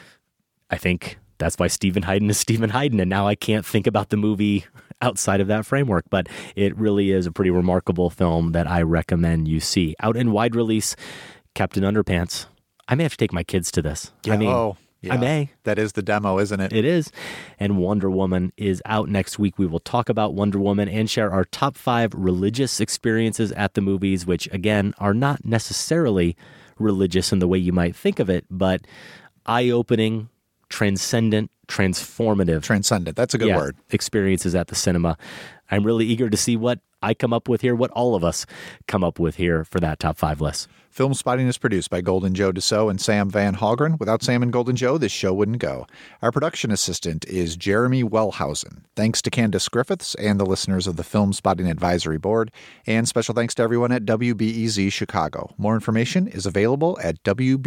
I think that's why Stephen Hayden is Stephen Hayden, and now I can't think about the movie outside of that framework. But it really is a pretty remarkable film that I recommend you see. Out in wide release, Captain Underpants. I may have to take my kids to this. Yeah. I mean, Yeah. I may. That is the demo, isn't it? It is. And Wonder Woman is out next week. We will talk about Wonder Woman and share our top 5 religious experiences at the movies, which, again, are not necessarily religious in the way you might think of it, but eye-opening, transcendent, transformative. Transcendent. That's a good word. Experiences at the cinema. I'm really eager to see what I come up with here, what all of us come up with here for that top 5 list. Film Spotting is produced by Golden Joe Dassault and Sam Van Hallgren. Without Sam and Golden Joe, this show wouldn't go. Our production assistant is Jeremy Wellhausen. Thanks to Candace Griffiths and the listeners of the Film Spotting Advisory Board. And special thanks to everyone at WBEZ Chicago. More information is available at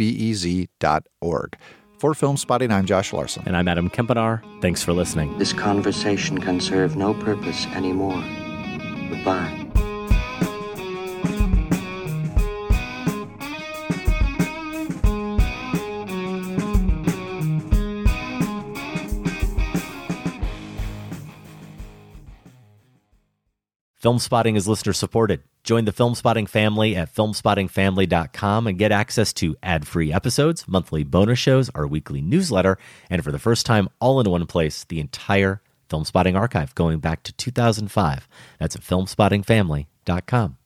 WBEZ.org. For Film Spotting, I'm Josh Larson. And I'm Adam Kempenaar. Thanks for listening. This conversation can serve no purpose anymore. Goodbye. Film Spotting is listener supported. Join the Film Spotting family at filmspottingfamily.com and get access to ad-free episodes, monthly bonus shows, our weekly newsletter, and for the first time, all in one place, the entire Film Spotting archive going back to 2005. That's at filmspottingfamily.com.